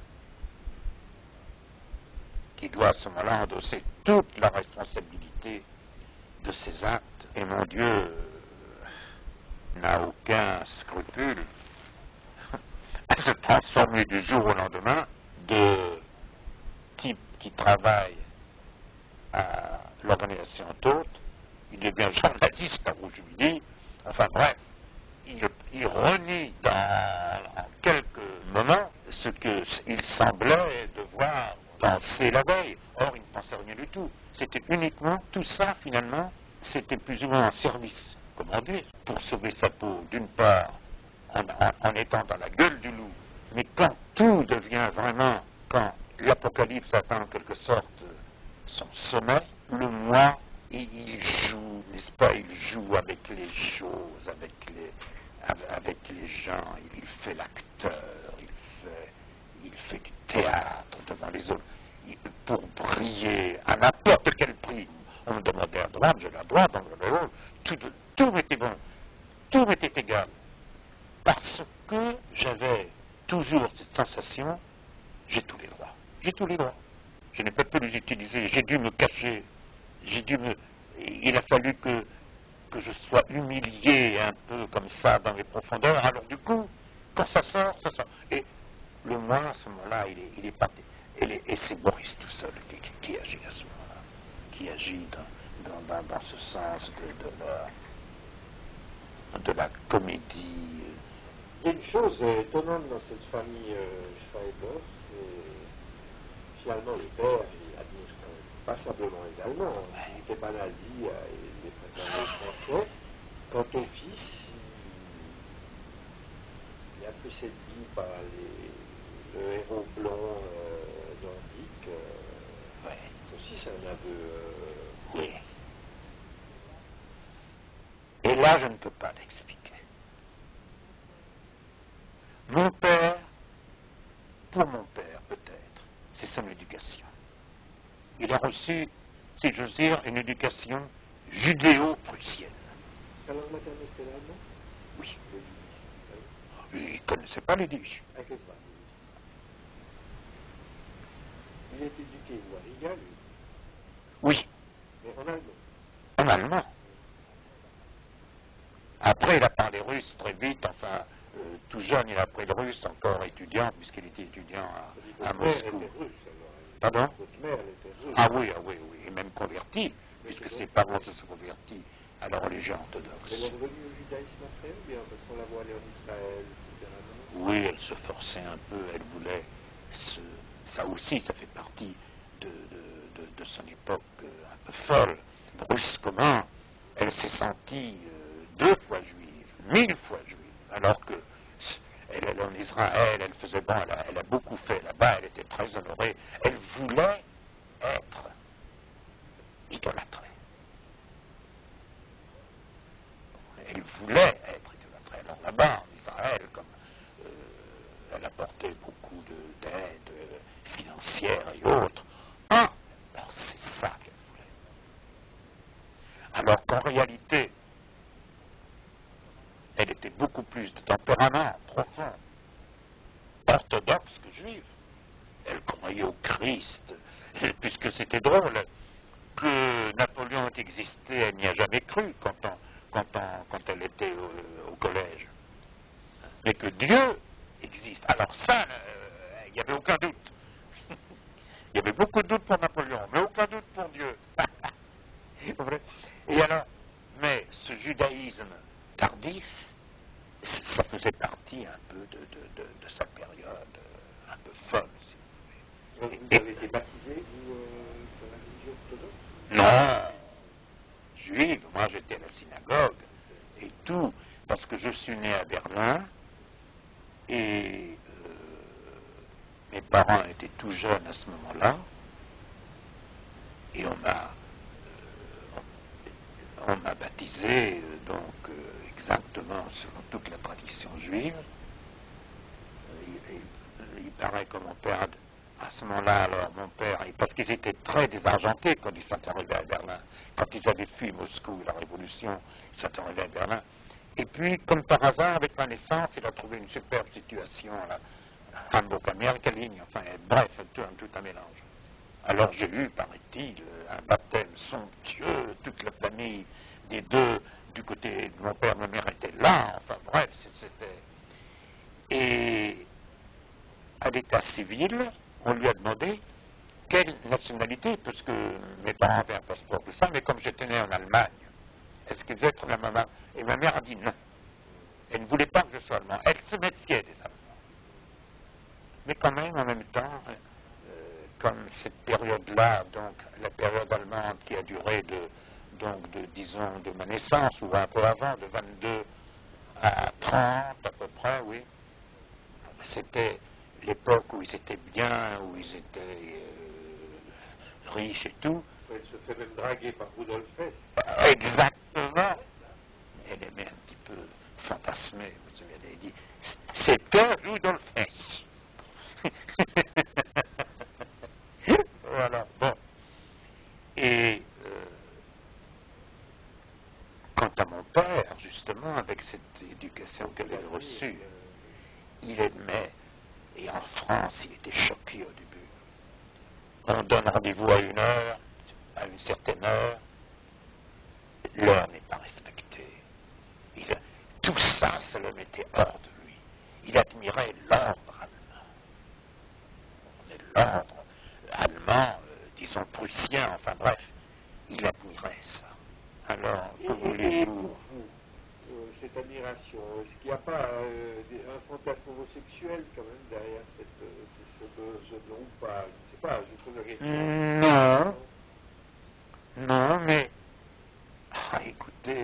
qui doit à ce moment-là endosser toute la responsabilité de ses actes. Et mon Dieu n'a aucun scrupule à se transformer du jour au lendemain de type qui travaille à l'organisation Tôte. Il devient journaliste à Rouge-Midi. Enfin bref, il renie en quelques moments ce qu'il semblait devoir penser la veille. Or, il ne pensait rien du tout. C'était uniquement, tout ça finalement, c'était plus ou moins un service, comment dire, pour sauver sa peau, d'une part, en étant dans la gueule du loup. Mais quand tout devient vraiment, quand l'Apocalypse atteint en quelque sorte son sommet, le moi, il joue, n'est-ce pas, il joue avec les choses, avec les gens, il fait l'acteur, il fait du théâtre devant les autres, pour briller à n'importe quel prix. On me demandait à droite, j'ai la droite, on me demandait à gauche, tout m'était bon, tout m'était égal. Parce que j'avais toujours cette sensation, j'ai tous les droits, j'ai tous les droits. Je n'ai pas pu les utiliser, j'ai dû me cacher, il a fallu que je sois humilié un peu comme ça dans les profondeurs. Alors du coup, quand ça sort, ça sort. Et le moi, à ce moment-là, il est parti. Et c'est Boris tout seul qui agit à ce moment-là, qui agit dans ce sens de la comédie. Il y a une chose étonnante dans cette famille Schreiber, c'est finalement le père, il admire pas simplement les Allemands, il n'était pas nazi, il les préférait les Français. Quant au fils, il a pris cette vie par le héros blond nordique. Ouais. Ça aussi, c'est un aveu. Oui. Et là, je ne peux pas l'expliquer. Mon père, pour mon père peut-être, c'est son éducation. Il a reçu, si j'ose dire, une éducation judéo-prussienne. Sa langue maternelle, c'était l'allemand? Oui. Il ne connaissait pas les Yiddish. Il est éduqué où, à Riga, lui? Oui. Mais en allemand? En allemand. Après, il a parlé russe très vite, enfin, tout jeune, il a appris le russe, encore étudiant, puisqu'il était étudiant à Moscou. Votre mère était russe, alors. Pardon? Votre mère, elle était russe. Ah oui, et même converti, puisque ses parents se sont convertis à la religion orthodoxe. Elle est revenue au judaïsme après ou bien parce qu'on la voit aller en Israël, etc. Non. Oui, elle se forçait un peu, elle voulait ça aussi, ça fait partie de son époque un peu folle. Brusquement, elle s'est sentie 2 fois juive, 1000 fois juive, alors que elle allait en Israël, elle faisait bon, elle a beaucoup fait là-bas, elle était très honorée, elle voulait être idolâtrée. Elle voulait être idolâtrée. Alors là-bas, en Israël, comme elle apportait beaucoup d'aide financière et autres, alors c'est ça qu'elle voulait. Alors qu'en réalité, elle était beaucoup plus de tempérament profond, orthodoxe que juive. Elle croyait au Christ, puisque c'était drôle que Napoléon ait existé, elle n'y a jamais cru quand elle était au collège. Mais que Dieu existe. Alors ça, il n'y avait aucun doute. Il y avait beaucoup de doutes pour Napoléon, mais aucun doute pour Dieu. Et alors, mais ce judaïsme tardif, ça faisait partie un peu de sa période un peu folle, si vous voulez. Vous avez été baptisé, vous, dans la religion orthodoxe? Non, juive, moi j'étais à la synagogue et tout, parce que je suis né à Berlin et mes parents étaient tout jeunes à ce moment-là et on m'a baptisé exactement selon toute la tradition juive. Il paraît que mon père, à ce moment-là, alors mon père, parce qu'ils étaient très désargentés quand ils sont arrivés à Berlin, quand ils avaient fui Moscou, la révolution, ils sont arrivés à Berlin. Et puis, comme par hasard, avec ma naissance, il a trouvé une superbe situation là, à Hambourg-Amérique ligne, enfin, bref, tout un mélange. Alors j'ai eu, paraît-il, un baptême somptueux, toute la famille des deux, du côté de mon père, ma mère était là, enfin bref, c'était... Et à l'état civil, on lui a demandé quelle nationalité, parce que mes parents avaient un passeport, tout ça, mais comme j'étais né en Allemagne, est-ce qu'il devait être la maman? Et ma mère a dit non. Elle ne voulait pas que je sois allemand. Elle se méfiait des Allemands. Mais quand même, en même temps, comme cette période-là, donc la période allemande qui a duré disons, de ma naissance, ou un peu avant, de 22 à 30 à peu près, oui, c'était l'époque où ils étaient bien, où ils étaient riches et tout. Elle se fait même draguer par Rudolf Hess. Exactement. Elle aimait un petit peu fantasmer, vous savez, elle avait dit, c'était Rudolf Hess. Voilà, bon. Et quant à mon père, justement, avec cette éducation qu'elle avait reçue, il aimait, et en France, il était choqué au début. On donne rendez-vous à une heure, à une certaine heure, l'heure n'est pas respectée. Tout ça, ça le mettait hors de lui. Il admirait l'ordre allemand. L'ordre allemand, disons prussien, enfin bref, il admirait ça. Alors, que voulez-vous? Pour vous, cette admiration, est-ce qu'il n'y a pas un fantasme homosexuel quand même derrière ce nom ou pas? Je ne sais pas, je pose la question. Non, non, mais écoutez,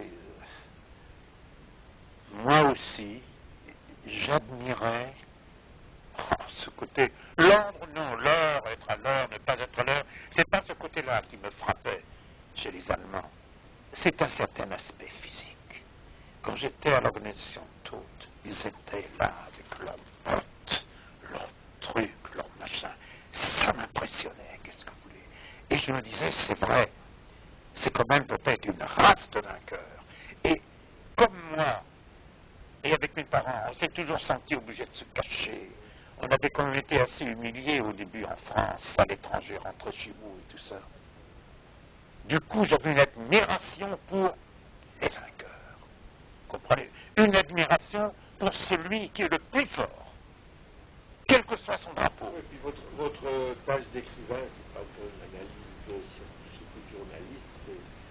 moi aussi, j'admirais ce côté. L'ordre, non, l'heure, être à l'heure, ne pas être à l'heure, c'est pas ce côté-là qui me frappait chez les Allemands. C'est un certain aspect physique. Quand j'étais à l'organisation toute, ils étaient là avec leur botte, leur truc, leur machin. Ça m'impressionnait, qu'est-ce que vous voulez. Et je me disais, c'est vrai, c'est quand même peut-être une race de vainqueurs. Et comme moi, et avec mes parents, on s'est toujours senti obligé de se cacher. On avait quand même été assez humiliés au début en France, à l'étranger, rentrer chez vous et tout ça. Du coup, j'avais une admiration pour les vainqueurs. Comprenez? Une admiration pour celui qui est le plus fort, quel que soit son drapeau. Et puis votre tâche d'écrivain, c'est pas une analyse scientifique ou de journaliste,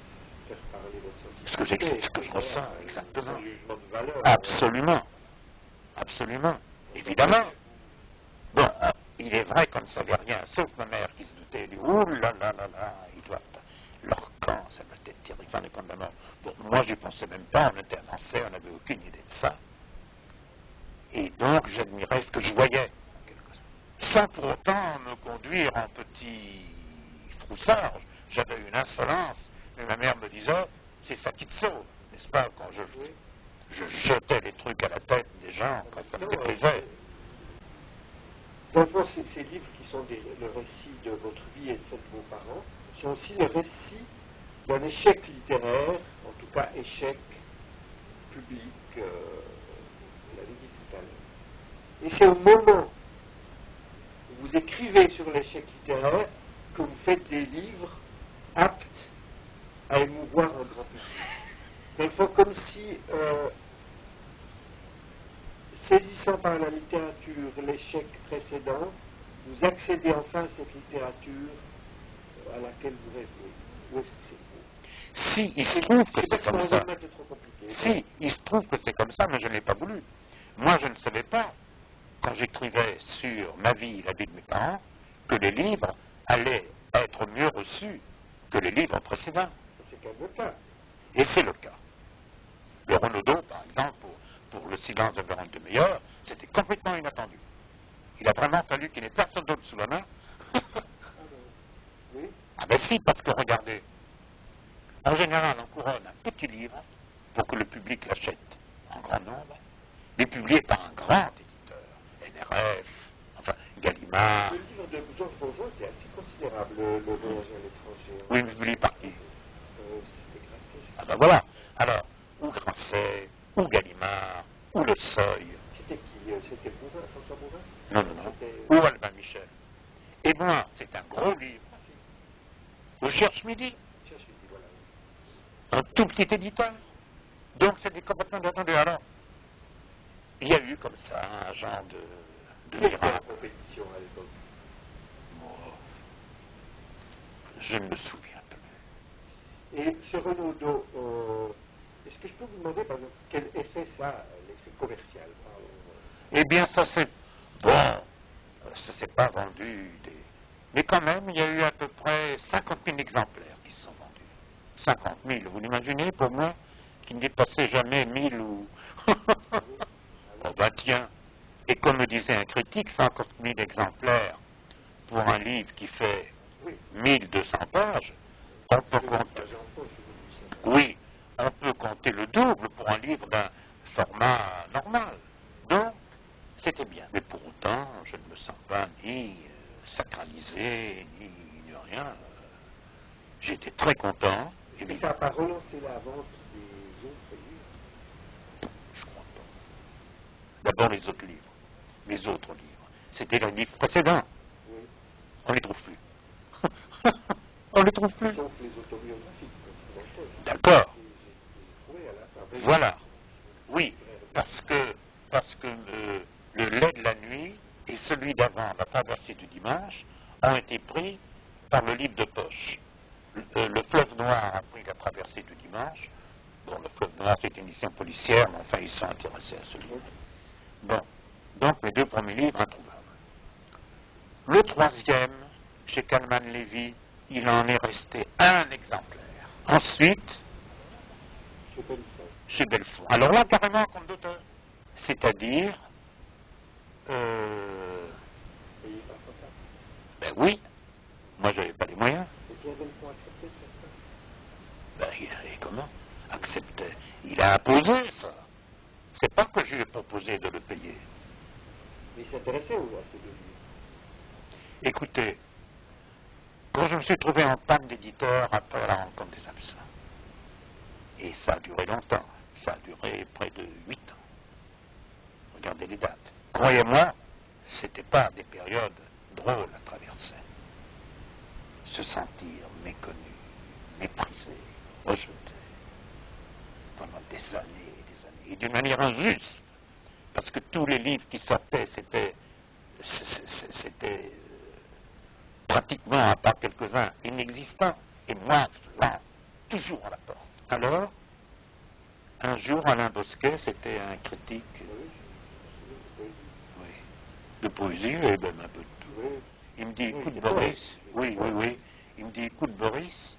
faire parler votre sensibilité. Ce que je ressens, exactement. Sans jugement de valeur. Absolument. Absolument. Évidemment. Bon, il est vrai qu'on ne savait rien, sauf ma mère qui se doutait. Elle dit, ouh là là là là, ils doivent... Leur camp, ça doit être terrifiant, les camps de la mort. Bon, moi, j'y pensais même pas, on était avancés, on n'avait aucune idée de ça. Et donc, j'admirais ce que je voyais, en quelque sorte. Sans pour autant me conduire en petit froussard. J'avais une insolence, mais ma mère me disait, c'est ça qui te sauve, n'est-ce pas, quand je jetais les trucs à la tête des gens, quand ça me déplaisait. Dans le fond, ces livres qui sont le récit de votre vie et celle de vos parents, sont aussi le récit d'un échec littéraire, en tout cas échec public, vous l'avez dit tout à l'heure. Et c'est au moment où vous écrivez sur l'échec littéraire que vous faites des livres aptes à émouvoir un grand public. Dans le fond, comme si, saisissant par la littérature l'échec précédent, vous accédez enfin à cette littérature à laquelle vous rêvez. Ou est-ce que c'est faux? Si, il se trouve que c'est comme ça. Trop compliqué. Si, il se trouve que c'est comme ça, mais je ne l'ai pas voulu. Moi, je ne savais pas, quand j'écrivais sur ma vie, la vie de mes parents, que les livres allaient être mieux reçus que les livres précédents. C'est quand même le cas. Et c'est le cas. Le Renaudot, par exemple, pour Le silence de Véronique de Meyer, c'était complètement inattendu. Il a vraiment fallu qu'il n'y ait personne d'autre sous la main. Oui. Ah ben si, parce que regardez, en général, on couronne un petit livre pour que le public l'achète en grand nombre, mais publié par un grand éditeur, NRF, enfin Gallimard. Le livre de Georges Bourgeois était assez considérable, le voyage à l'étranger. Oui, mais publié par qui? C'était Grasset. Ah ben voilà. Alors, ou Grasset, ou Gallimard, ou Le Seuil. C'était qui? C'était Bouvin, François Bouvin? Non, non, non. Ou Albin Michel. Et moi, c'est un gros livre. Au Cherche Midi. Un tout petit éditeur. Donc c'était complètement inattendu. Alors, il y a eu comme ça un genre de miracle. Compétition à l'époque. Je ne me souviens plus. Et ce Renaudot, est-ce que je peux vous demander, par exemple, quel effet ça a, l'effet commercial? Eh bien, ça c'est... Bon, ça s'est pas vendu Mais quand même, il y a eu à peu près 50 000 exemplaires qui se sont vendus. 50 000, vous l'imaginez, pour moi, qui ne dépassait jamais 1000 ou... Oh ben tiens. Et comme me disait un critique, 50 000 exemplaires pour un livre qui fait 1200 pages, on peut compter... Oui, on peut compter le double pour un livre d'un format normal. Donc, c'était bien. Mais pour autant, je ne me sens pas ni sacralisé, ni rien. J'étais très content. Est-ce que ça n'a pas relancé la vente des autres livres? Je crois pas. D'abord les autres livres. Les autres livres. C'était les livres précédents. Oui. On ne les trouve plus. On ne les trouve plus. Sauf les autobiographiques. D'accord. Oui, voilà. Oui, parce que le lait de la nuit et celui d'avant, La traversée du dimanche, ont été pris par le livre de poche. Le Fleuve Noir a pris La traversée du dimanche. Bon, le Fleuve Noir, c'est une édition policière, mais enfin, ils sont intéressés à ce livre. Bon, donc mes deux premiers livres introuvables. Le troisième, chez Calman Lévy, il en est resté un exemplaire. Ensuite, chez Belfond. Alors là, carrément, compte d'auteur. C'est-à-dire, ben oui, moi j'avais pas les moyens. Et puis Belfond accepté de faire ça? Ben, et comment acceptait? Il a imposé ça. C'est pas que je lui ai proposé de le payer. Mais il s'intéressait à ces deux livres. Écoutez, quand je me suis trouvé en panne d'éditeur après la rencontre des absents, et ça a duré longtemps, ça a duré près de 8 ans. Regardez les dates. Croyez-moi, c'était pas des périodes drôles à traverser. Se sentir méconnu, méprisé, rejeté, pendant des années et des années, et d'une manière injuste, parce que tous les livres qui sortaient, c'était pratiquement, à part quelques-uns, inexistants, et moi, là, toujours à la porte. Alors, un jour, Alain Bosquet, c'était un critique de poésie, et même un peu de tout. Il me dit, écoute Boris, oui, il me dit, écoute Boris,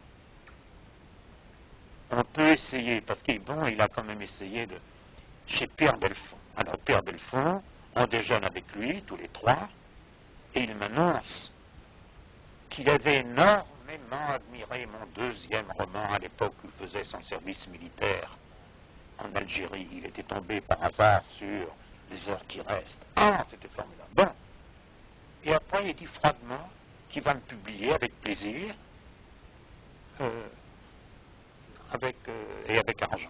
on peut essayer, parce qu'il bon, il a quand même essayé chez Pierre Belfond. Alors Pierre Belfond, on déjeune avec lui, tous les trois, et il m'annonce qu'il avait énormément admiré mon deuxième roman à l'époque où il faisait son service militaire en Algérie. Il était tombé par hasard sur Les heures qui restent. Ah, c'était formidable. Bon. Et après, il dit froidement qu'il va me publier avec plaisir et avec argent.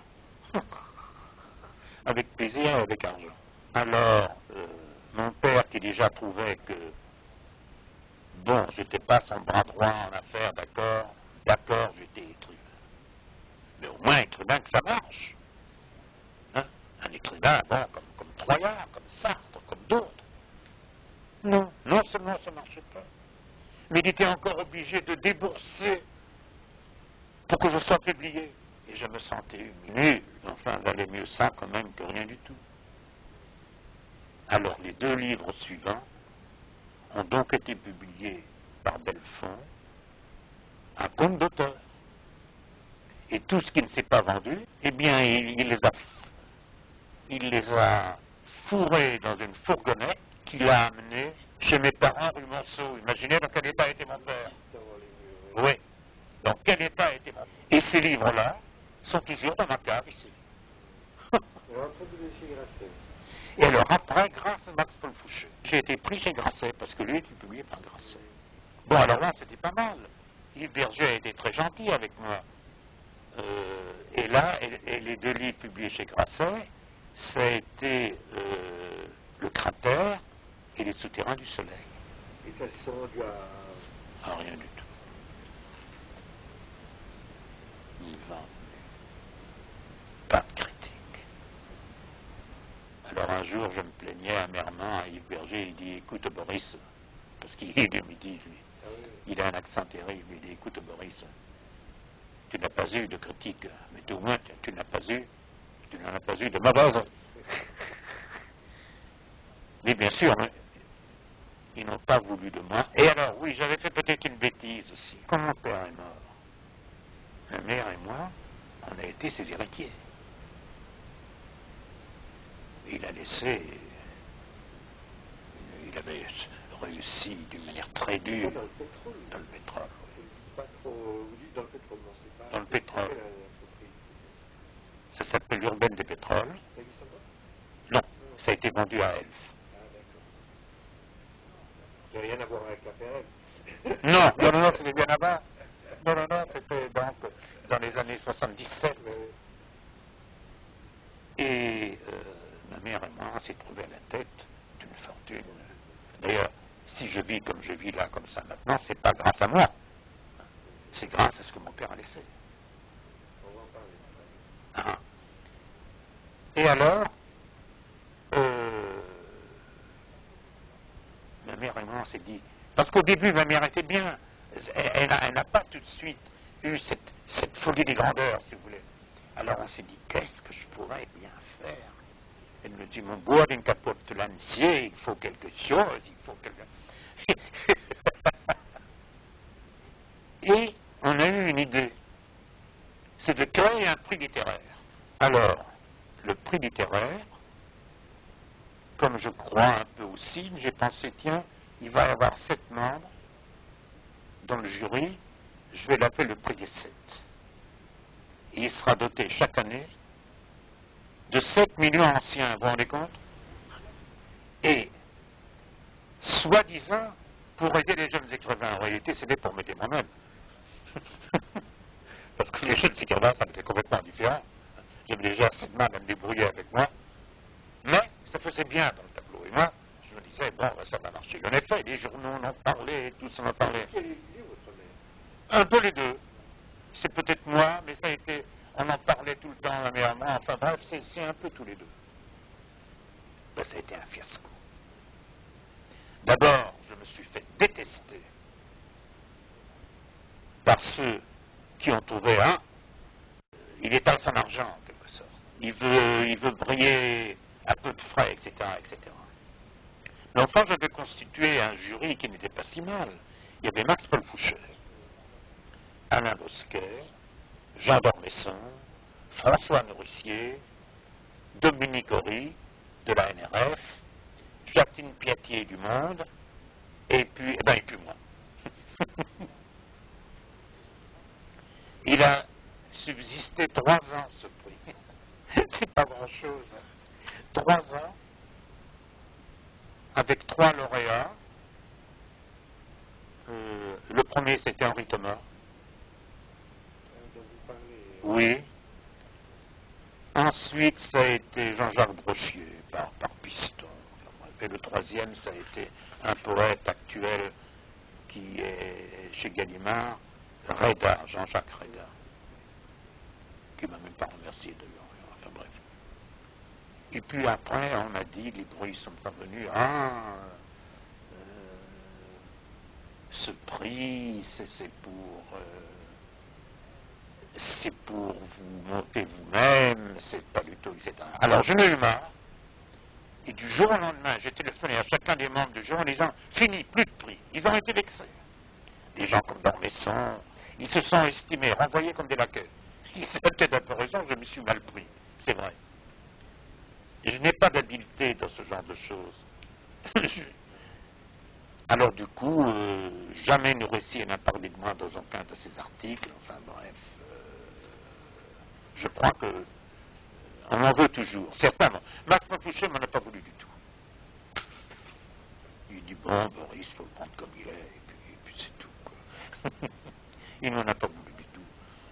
Avec plaisir et avec argent. Alors, mon père qui déjà trouvait que bon, j'étais pas son bras droit en affaires, d'accord, j'étais écrivain. Mais au moins écrivain que ça marche. Hein? Un écrivain, bon, comme Troyen, comme Sartre, comme d'autres. Non, non seulement ça ne marchait pas, mais il était encore obligé de débourser pour que je sois publié. Et je me sentais nul. Enfin, valait mieux ça quand même que rien du tout. Alors, les 2 livres suivants ont donc été publiés par Belfond, un compte d'auteur. Et tout ce qui ne s'est pas vendu, eh bien, il les a fourrés dans une fourgonnette qu'il a amené chez mes parents rue Monceau. Imaginez dans quel état était mon père. Oui. Dans quel état était mon père. Et ces livres-là sont toujours dans ma cave ici. Et alors après, grâce à Max Paul Fouché, j'ai été pris chez Grasset, parce que lui était publié par Grasset. Bon, alors là, c'était pas mal. Yves Berger a été très gentil avec moi. Et là, et les 2 livres publiés chez Grasset, ça a été Le Cratère et Les Souterrains du Soleil. Et ça se sont rendus à... Ah, rien du tout. Ni vent, pas de critique. Alors un jour, je me plaignais amèrement à Yves Berger, il dit, écoute Boris, parce qu'il est du Midi, lui. Il a un accent terrible, il dit, écoute Boris, tu n'as pas eu de critique, mais tout au moins tu n'en as pas eu de mauvaise. Mais bien sûr, ils n'ont pas voulu de moi. Et alors, oui, j'avais fait peut-être une bêtise aussi. Quand mon père est mort, ma mère et moi, on a été ses héritiers. Il a laissé... Il avait réussi d'une manière très dure dans le pétrole. Pas trop... Vous dites dans le pétrole, non, c'est pas... Dans le pétrole. l'entreprise. Ça s'appelle l'Urbaine des Pétroles. Ça existe encore? Non, ça a été vendu à Elf. Ah, d'accord. Ça n'a rien à voir avec la PRL. Non, c'était bien avant. Non, c'était donc dans les années 77. Et ma mère et moi, on s'est trouvés à la tête d'une fortune. D'ailleurs, si je vis comme je vis là, comme ça maintenant, c'est pas grâce à moi. C'est grâce à ce que mon père a laissé. On va en parler de ça. Ah. Et alors, ma mère et moi, on s'est dit... Parce qu'au début, ma mère était bien. Elle n'a pas tout de suite eu cette folie des grandeurs, si vous voulez. Alors on s'est dit, qu'est-ce que je pourrais bien faire? Elle me dit, mon bois d'une capote lancier, il faut quelque chose, il faut quelque... Et on a eu une idée, c'est de créer un prix littéraire. Alors, le prix littéraire, comme je crois un peu aussi, j'ai pensé, tiens, il va y avoir 7 membres dans le jury, je vais l'appeler le prix des 7. Et il sera doté chaque année de 7 millions anciens, vous vous rendez compte? Et, soi-disant, pour aider les jeunes écrivains, en réalité, c'était pour m'aider moi-même. Parce que les jeunes écrivains, ça m'était complètement différent. J'avais déjà assez de mal à me débrouiller avec moi. Mais ça faisait bien dans le tableau. Et moi, je me disais, bon, ça va marcher. En effet, les journaux en ont parlé, tout ça en a parlé. Quel est votre mère? Un peu les deux. C'est peut-être moi, mais ça a été... On en parlait tout le temps, ma mère et moi. Enfin bref, c'est un peu tous les deux. Ben, ça a été un fiasco. D'abord, je me suis fait détester par ceux qui ont trouvé il étale son argent, en quelque sorte. Il veut briller à peu de frais, etc., etc. Mais enfin, j'avais constitué un jury qui n'était pas si mal. Il y avait Max-Paul Foucher, Alain Bosquet, Jean d'Ormesson, François Nourricier, Dominique Horry, de la NRF, Jacqueline Piatier du Monde, et puis moi. Il a subsisté 3 ans, ce prix. C'est pas grand-chose. 3 ans, avec 3 lauréats. Le premier, c'était Henri Thomas. Dont vous parlez. Oui. Ensuite, ça a été Jean-Jacques Brochier, par Piston. Enfin, bref. Et le troisième, ça a été un poète actuel qui est chez Gallimard, Reda, Jean-Jacques Reda, qui m'a même pas remercié d'ailleurs. Enfin bref. Et puis après, on a dit, les bruits sont parvenus, ce prix, c'est pour vous monter vous-même, c'est pas du tout, etc. Alors je n'ai eu marre, et du jour au lendemain, j'ai téléphoné à chacun des membres du jury en disant, fini, plus de prix. Ils ont été vexés. Des gens comme Dormesson, ils se sont estimés, renvoyés comme des laquais. Ils étaient d'un peu raison, je me suis mal pris, c'est vrai. Et je n'ai pas d'habileté dans ce genre de choses. Alors du coup, jamais Nourricier n'a parlé de moi dans aucun de ses articles, enfin bref. Je crois que on en veut toujours, certainement. Max Fouché m'en a pas voulu du tout. Il dit, bon, Boris, il faut le prendre comme il est, et puis c'est tout, quoi. Il n'en a pas voulu du tout.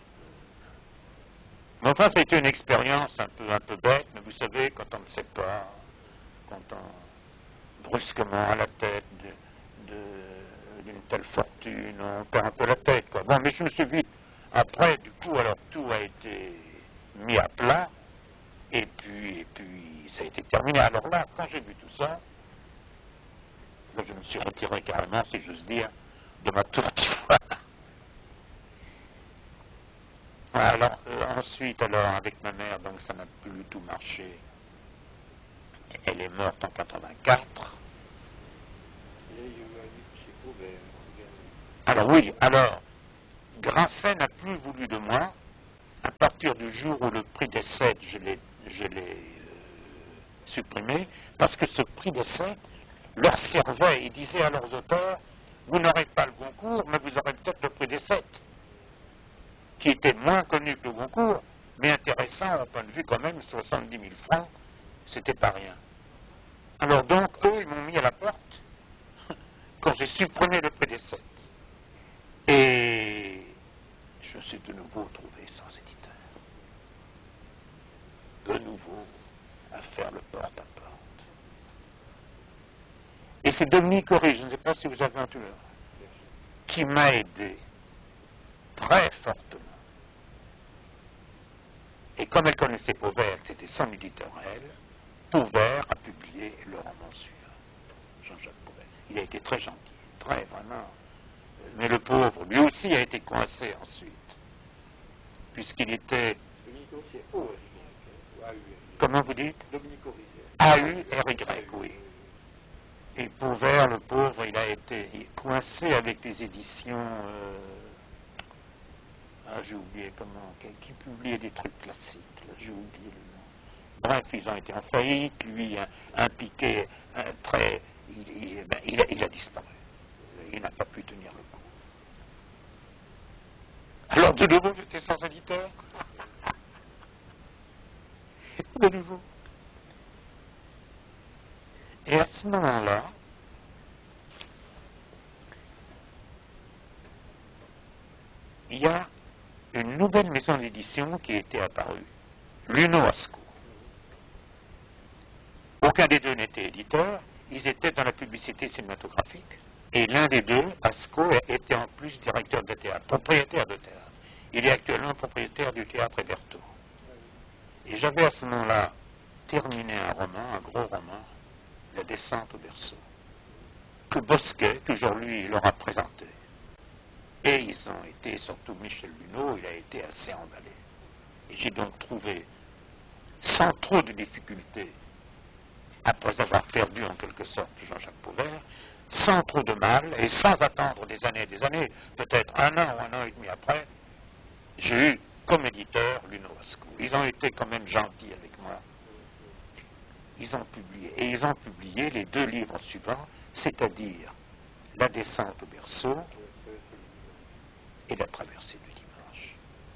Mais enfin, ça a été une expérience un peu bête, mais vous savez, quand on ne sait pas, quand on, brusquement, à la tête d'une telle fortune, on perd un peu la tête, quoi. Bon, mais je me suis vite, après, du coup, alors, tout a été mis à plat, et puis, ça a été terminé. Alors là, quand j'ai vu tout ça, je me suis retiré carrément, si j'ose dire, de ma tour d'ivoire. Alors, ensuite, avec ma mère, donc ça n'a plus du tout marché. Elle est morte en 84. Il y a eu un livre chez Pauvert. Alors oui, Grasset n'a plus voulu de moi à partir du jour où le prix des 7, je l'ai supprimé, parce que ce prix des 7 leur servait, il disait à leurs auteurs, vous n'aurez pas le Goncourt, mais vous aurez peut-être le prix des 7, qui était moins connu que le Goncourt, mais intéressant au point de vue quand même, 70 000 francs, c'était pas rien. Alors donc, eux, ils m'ont mis à la porte quand j'ai supprimé le prix des 7. Et je me suis de nouveau trouvé sans éditeur. De nouveau à faire le porte-à-porte. Et c'est Dominique Horry, je ne sais pas si vous avez entendu, qui m'a aidé très fortement. Et comme elle connaissait Pauvert, c'était son éditeur elle, Pauvert a publié le roman suivant, Jean-Jacques Pauvert. Il a été très gentil, très vraiment. Mais le pauvre, lui aussi a été coincé ensuite, puisqu'il était... Dominique Horry, c'est O-R-Y, ou A-U-R-Y. Comment vous dites? Dominique Horry, A-U-R-Y, oui. Et Pauvert, le pauvre, il a été coincé avec les éditions... j'ai oublié comment... Qui publiait des trucs classiques, là, j'ai oublié le nom. Bref, ils ont été en faillite, lui impliqué très... Il a disparu. Il n'a pas pu tenir le coup. Alors de nouveau, j'étais sans éditeur. De nouveau. Et à ce moment-là, il y a une nouvelle maison d'édition qui était apparue, Luno Asco. Aucun des deux n'était éditeur, ils étaient dans la publicité cinématographique, et l'un des deux, Asco, était en plus directeur de théâtre, propriétaire de théâtre. Il est actuellement propriétaire du théâtre Héberto. Et j'avais à ce moment-là terminé un roman, un gros roman, La descente au berceau, que Bosquet, toujours lui, leur a présenté. Et ils ont été, surtout Michel Luneau, il a été assez emballé. Et j'ai donc trouvé, sans trop de difficultés, après avoir perdu en quelque sorte Jean-Jacques Pauvert, sans trop de mal et sans attendre des années, peut-être un an ou un an et demi après, j'ai eu comme éditeur l'UNOSCO. Ils ont été quand même gentils avec moi. Ils ont publié. Et ils ont publié les 2 livres suivants, c'est-à-dire La descente au berceau et La traversée du dimanche.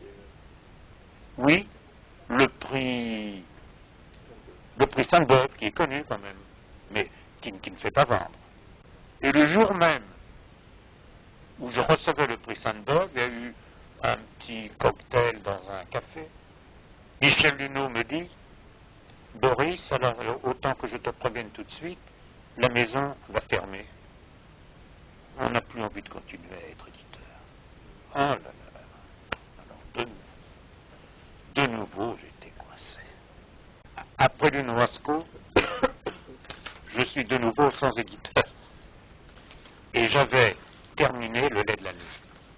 Oui, le prix Sainte-Beuve, qui est connu quand même, mais qui ne fait pas vendre. Et le jour même où je recevais le prix Sainte-Beuve, il y a eu un petit cocktail dans un café. Michel Luneau me dit, Boris, alors autant que je te prévienne tout de suite, la maison va fermer. On n'a plus envie de continuer à être éditeur. Oh là là là. Alors de nouveau, j'étais coincé. Après l'UNOSCO, je suis de nouveau sans éditeur. Et j'avais terminé Le lait de la nuit.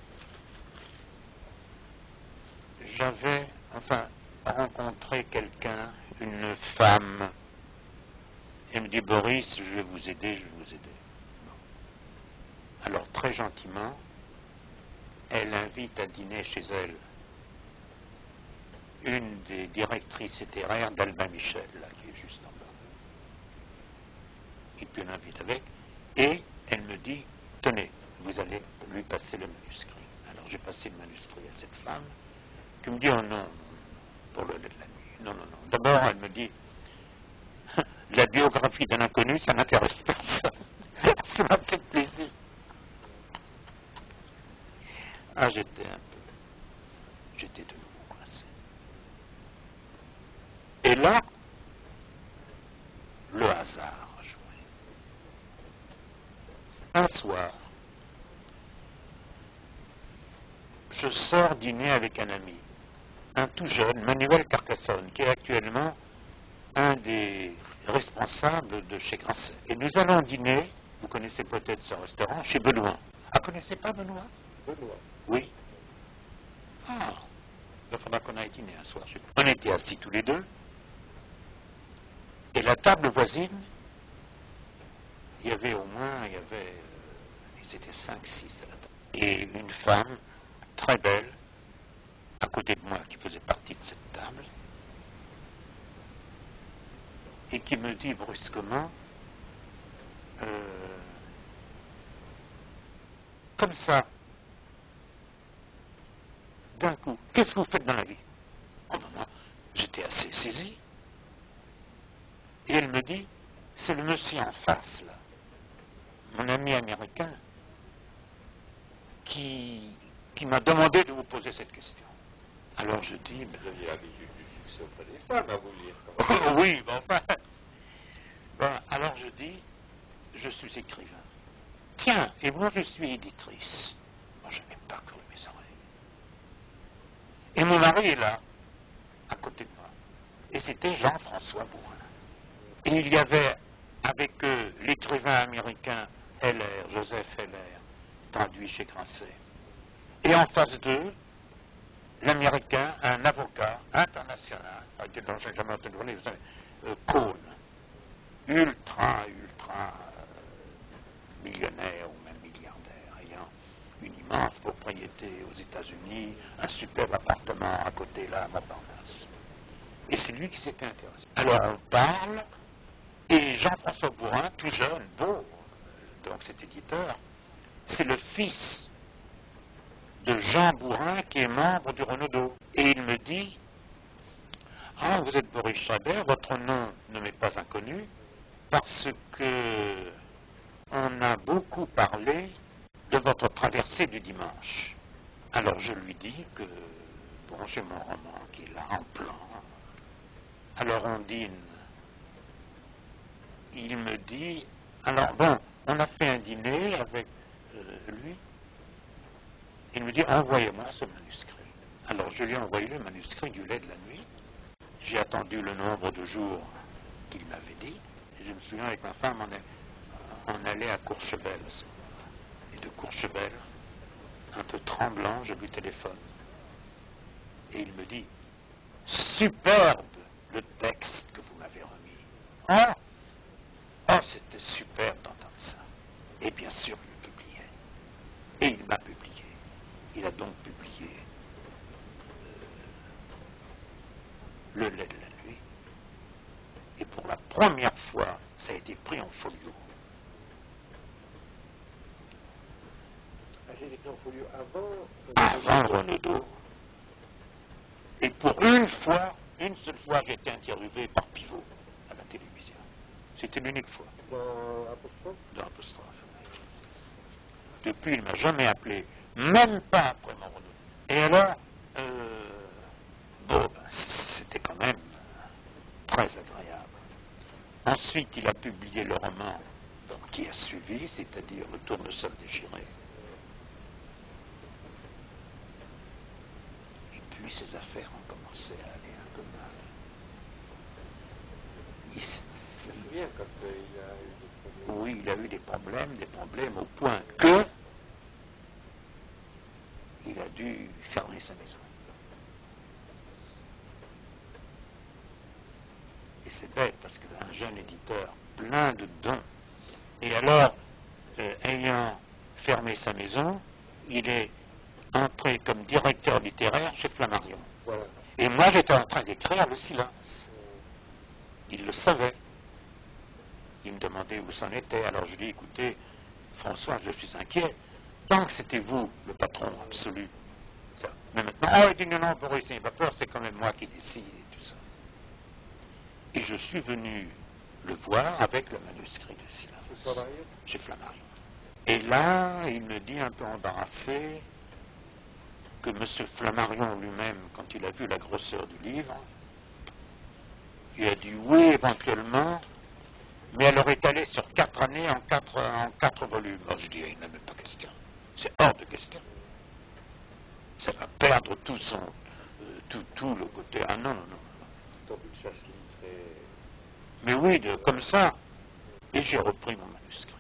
J'avais, rencontré quelqu'un, une femme. Elle me dit, Boris, je vais vous aider. Bon. Alors, très gentiment, elle invite à dîner chez elle une des directrices littéraires d'Albin Michel, là, qui est juste en bas. Et puis elle m'invite avec, et elle me dit, tenez, vous allez lui passer le manuscrit. Alors j'ai passé le manuscrit à cette femme, qui me dit, oh non, pour Le lait de la nuit, non. D'abord, elle me dit, la biographie d'un inconnu, ça n'intéresse personne. Ça m'a fait plaisir. Ah, j'étais de nouveau coincé. Et là, le hasard a joué. Un soir, je sors dîner avec un ami, un tout jeune, Manuel Carcassonne, qui est actuellement un des responsables de chez Grasset. Et nous allons dîner, vous connaissez peut-être ce restaurant, chez Benoît. Ah, connaissez pas Benoît? Benoît. Oui. Ah, il faudra qu'on aille dîner un soir. On était assis tous les deux, et la table voisine, il y avait, ils étaient 5, 6 à la table. Et une femme, très belle, à côté de moi, qui faisait partie de cette table, et qui me dit brusquement, comme ça, d'un coup, qu'est-ce que vous faites dans la vie? Oh ben moi, j'étais assez saisi. Et elle me dit, c'est le monsieur en face, là, mon ami américain, qui m'a demandé de vous poser cette question. Alors je dis, Vous aviez l'habitude du succès auprès des femmes à vous lire. oui, bon, enfin. Bon, alors je dis, je suis écrivain. Tiens, et moi je suis éditrice. Moi, je n'ai pas cru mes oreilles. Et mon mari est là, à côté de moi. Et c'était Jean-François Bourrin. Et il y avait avec eux l'écrivain américain Heller, Joseph Heller, traduit chez Grasset. Et en face d'eux, l'américain, un avocat international, dont j'ai jamais entendu parler, vous savez, Cohn, ultra millionnaire ou même milliardaire, ayant une immense propriété aux États-Unis, un superbe appartement à côté là, à Montparnasse. Et c'est lui qui s'était intéressé. Alors on parle, et Jean-François Bourrin, tout jeune, beau, donc cet éditeur, c'est le fils de Jean Bourrin qui est membre du Renaudot. Et il me dit, ah, vous êtes Boris Chabert, votre nom ne m'est pas inconnu, parce que on a beaucoup parlé de votre traversée du dimanche. Alors je lui dis que, bon, j'ai mon roman qui est là en plan. Alors on dîne. Il me dit, alors bon, on a fait un dîner avec lui. Il me dit, envoyez-moi ce manuscrit. Alors je lui ai envoyé le manuscrit du lait de la nuit. J'ai attendu le nombre de jours qu'il m'avait dit. Et je me souviens, avec ma femme, on allait à Courchevel à ce moment-là. Et de Courchevel, un peu tremblant, je lui téléphone. Et il me dit, superbe le texte que vous m'avez remis. Ah, oh, c'était superbe d'entendre ça. Et bien sûr, il le publiait. Et il m'a publié. Il a donc publié Le lait de la nuit. Et pour la première fois, ça a été pris en folio. Ah, c'est écrit en folio Avant Renaudot. Et pour une seule fois, j'ai été interviewé par Pivot à la télévision. C'était l'unique fois. Dans Apostrophe? Dans Apostrophe. Depuis, il ne m'a jamais appelé, même pas après mon Renaudot. Et alors, bon, ben, c'était quand même très agréable. Ensuite, il a publié le roman qui a suivi, c'est-à-dire Le tournesol déchiré. Et puis, ses affaires ont commencé à aller un peu mal. Je me souviens quand il a eu des problèmes. Oui, il a eu des problèmes au point que il a dû fermer sa maison. Et c'est bête parce qu'un jeune éditeur plein de dons, et alors, ayant fermé sa maison, il est entré comme directeur littéraire chez Flammarion. Voilà. Et moi, j'étais en train d'écrire Le Silence. Il le savait. Il me demandait où c'en était. Alors je lui ai dit, écoutez, François, je suis inquiet. Tant que c'était vous, le patron absolu. Ça. Mais maintenant, oh, il dit non, Boris, n'ayez pas peur, c'est quand même moi qui décide et tout ça. Et je suis venu le voir avec le manuscrit de Silence. Chez Flammarion. Et là, il me dit un peu embarrassé que M. Flammarion lui-même, quand il a vu la grosseur du livre, il a dit oui, éventuellement, mais elle aurait étalé sur 4 années en 4 volumes. Moi, je dis, il n'a même pas question. C'est hors de question. Ça va perdre tout le côté. Ah non, non, non. Tant que ça se lit très... Mais oui, comme ça. Et j'ai repris mon manuscrit.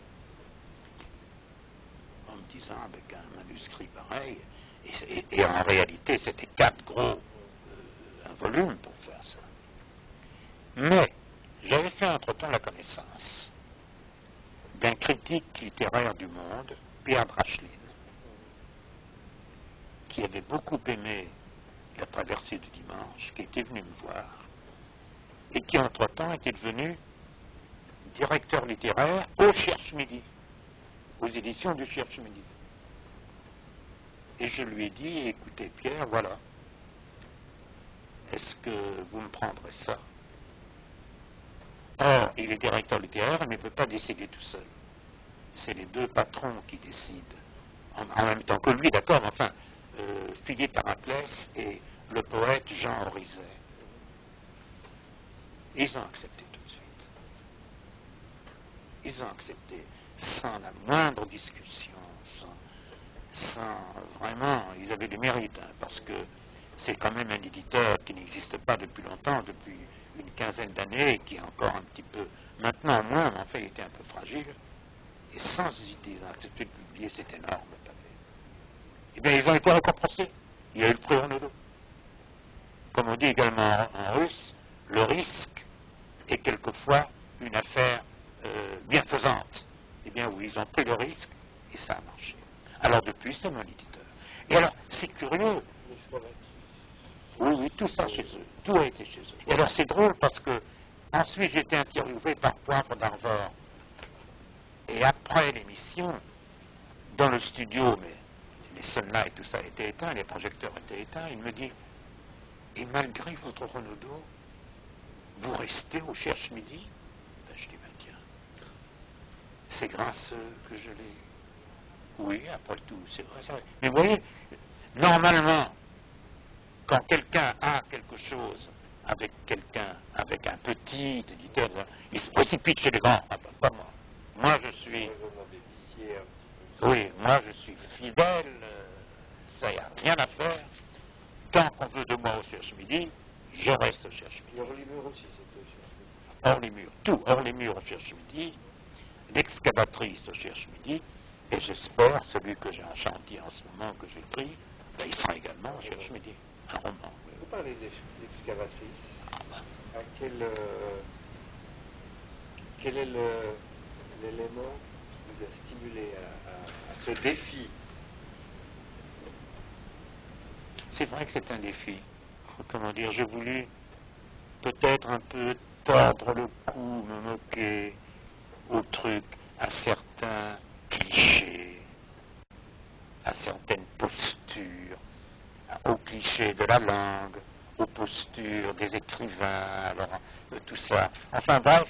En me disant, avec un manuscrit pareil, et en réalité, c'était 4 gros, un volume pour faire ça. Mais, j'avais fait entre-temps la connaissance d'un critique littéraire du Monde, Pierre Dracheline, qui avait beaucoup aimé La traversée du dimanche, qui était venu me voir, et qui entre-temps était devenu directeur littéraire au Cherche-Midi, aux éditions du Cherche-Midi. Et je lui ai dit, écoutez Pierre, voilà, est-ce que vous me prendrez ça? Or, il est directeur littéraire, il ne peut pas décider tout seul. C'est les 2 patrons qui décident, en même temps que lui, d'accord, mais enfin, Philippe Héraclès et le poète Jean Orizet. Ils ont accepté tout de suite. Ils ont accepté sans la moindre discussion, sans vraiment, ils avaient des mérites, hein, parce que c'est quand même un éditeur qui n'existe pas depuis longtemps, depuis une quinzaine d'années, et qui est encore un petit peu, maintenant moins, mais en fait il était un peu fragile, et sans hésiter, ils ont accepté de publier cet énorme pavé. Eh bien, ils ont été récompensés. Il y a eu le prix Renaudot. Comme on dit également en russe, le risque est quelquefois une affaire bienfaisante. Eh bien oui, ils ont pris le risque et ça a marché. Alors depuis, c'est mon éditeur. Et alors, c'est curieux. Oui, oui, tout ça chez eux. Tout a été chez eux. Et alors, c'est drôle parce que ensuite, j'ai été interviewé par Poivre d'Arvor. Et après l'émission, dans le studio, mais les sunlights, tout ça était éteint, les projecteurs étaient éteints, il me dit, et malgré votre Renaudot, vous restez au Cherche-Midi? Ben, je dis, ben tiens, c'est grâce que je l'ai. Oui, après tout, c'est vrai, c'est vrai. Mais vous voyez, normalement, quand quelqu'un a quelque chose avec quelqu'un, avec un petit éditeur, il se précipite chez les grands. Ah ben, pas moi. Moi, je suis... Oui, moi, je suis fidèle, ça y a rien à faire. Tant qu'on veut de moi au Cherche-Midi, je reste au Cherche-Midi. Hors les murs aussi, c'était au Cherche-Midi. Hors les murs, tout, hors les murs au Cherche-Midi, l'excavatrice au Cherche-Midi, et j'espère, celui que j'ai en chantier en ce moment, que j'écris, ben, il sera également au Cherche-Midi. un roman. Vous parlez de l'excavatrice. À quel est l'élément qui vous a stimulé à ce défi? C'est vrai que c'est un défi. Comment dire, j'ai voulu peut-être un peu tordre le cou, me moquer au truc, à certains clichés, à certaines postures, aux clichés de la langue, aux postures des écrivains, alors tout ça. Enfin bref,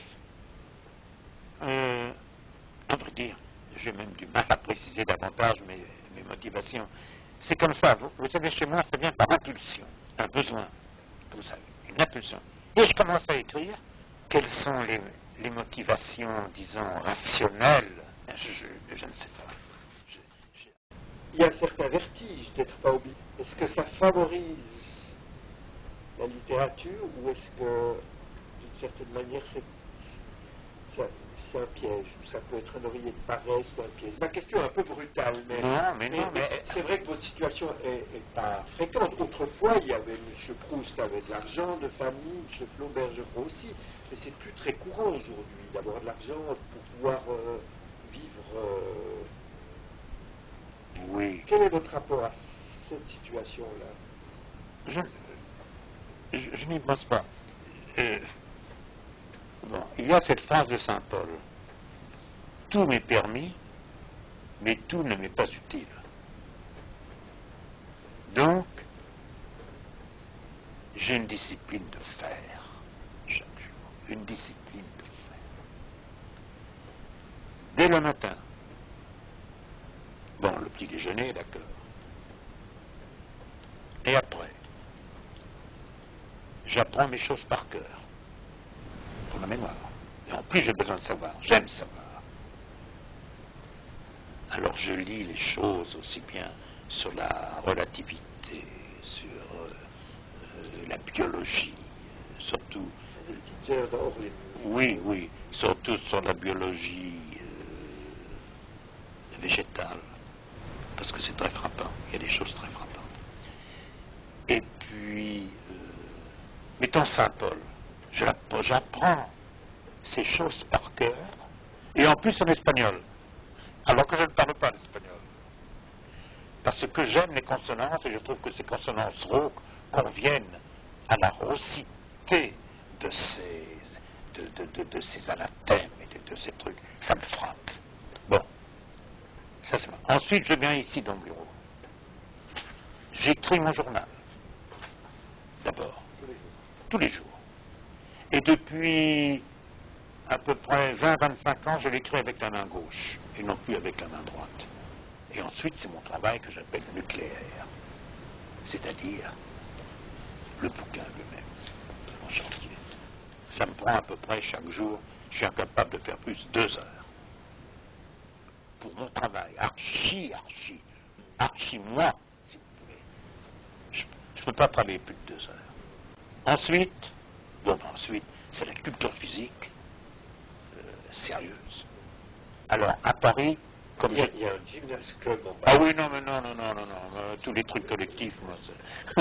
à vrai dire, j'ai même du mal à préciser davantage mes motivations. C'est comme ça, vous savez, chez moi, ça vient par impulsion, un besoin, vous savez, une impulsion. Et je commence à écrire, quelles sont les motivations, disons, rationnelles, je ne sais pas. Il y a un certain vertige d'être pas oublié. Est-ce que ça favorise la littérature ou est-ce que, d'une certaine manière, c'est un piège, ou ça peut être un oreiller de paresse ou un piège? Ma question est un peu brutale, mais, c'est vrai que votre situation est pas fréquente. Autrefois, il y avait M. Proust avait de l'argent, de famille, M. Flaubert, je crois aussi, mais c'est plus très courant aujourd'hui d'avoir de l'argent pour pouvoir vivre. Oui. Quel est votre rapport à cette situation-là? Je n'y pense pas. Bon, il y a cette phrase de Saint Paul. Tout m'est permis, mais tout ne m'est pas utile. Donc, j'ai une discipline de faire chaque jour. Une discipline de faire. Dès le matin. Bon, le petit déjeuner, d'accord. Et après, j'apprends mes choses par cœur. Pour la mémoire. Et en plus, j'ai besoin de savoir. J'aime savoir. Alors je lis les choses aussi bien sur la relativité, sur la biologie, surtout. Oui, oui, surtout sur la biologie végétale, parce que c'est très frappant. Il y a des choses très frappantes. Et puis, mettons Saint Paul, j'apprends ces choses par cœur, et en plus en espagnol. Alors que je ne parle pas l'espagnol. Parce que j'aime les consonances et je trouve que ces consonances rauques conviennent à la raucité de ces anathèmes et de ces trucs. Ça me frappe. Bon. Ça, c'est bon. Ensuite, je viens ici dans le bureau. J'écris mon journal. D'abord. Tous les jours. Et depuis à peu près 20-25 ans, je l'écris avec la main gauche et non plus avec la main droite. Et ensuite, c'est mon travail que j'appelle nucléaire, c'est-à-dire le bouquin lui-même, en chantier. Ça me prend à peu près chaque jour, je suis incapable de faire plus 2 heures. Pour mon travail, archi moi, si vous voulez. Je ne peux pas travailler plus de 2 heures. Ensuite, c'est la culture physique sérieuse. Alors, à Paris, comme il y a un gymnast club en bas. Ah oui, non, tous les trucs collectifs, moi, c'est...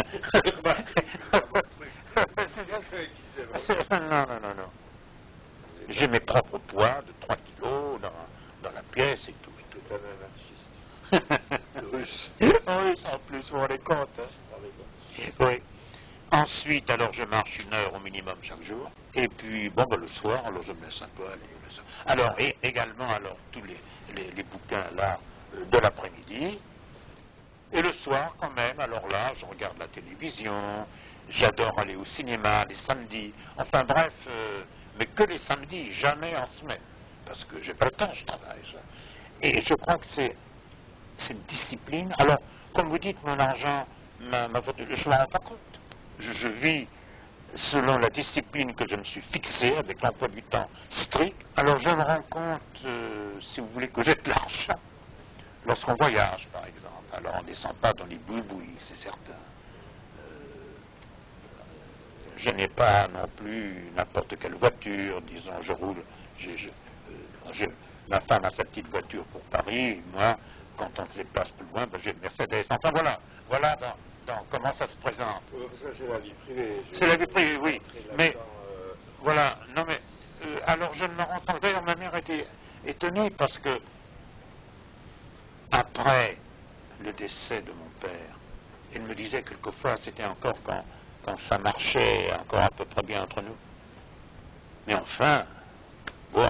non. J'ai mes propres poids de 3 kilos dans la pièce et tout. Tout un anarchiste. Russe. Oui, en plus, vous vous rendez compte. Hein? Oui. Ensuite, alors, je marche 1 heure au minimum chaque jour. Et puis, bon, le soir, alors je me laisse un peu aller. Alors, et également, alors, tous les bouquins, là, de l'après-midi. Et le soir, quand même, alors là, je regarde la télévision, j'adore aller au cinéma les samedis. Enfin, bref, mais que les samedis, jamais en semaine. Parce que j'ai pas le temps, je travaille. Et je crois que c'est une discipline. Alors, comme vous dites, mon argent, je ne m'en rends pas compte. Je vis selon la discipline que je me suis fixée, avec l'emploi du temps strict. Alors, je me rends compte, si vous voulez, que j'ai de l'argent. Lorsqu'on voyage, par exemple, alors on ne descend pas dans les boui-boui, c'est certain. Je n'ai pas non plus n'importe quelle voiture, disons, je roule. Ma femme a sa petite voiture pour Paris, moi, quand on se déplace plus loin, j'ai une Mercedes. Enfin voilà attends, comment ça se présente? Ça, c'est la vie privée. C'est la vie privée, oui. Mais, euh, voilà, non mais, alors je ne me rends pas. D'ailleurs, ma mère était étonnée parce que, après le décès de mon père, elle me disait quelquefois, c'était encore quand ça marchait encore à peu près bien entre nous. Mais enfin, ouais,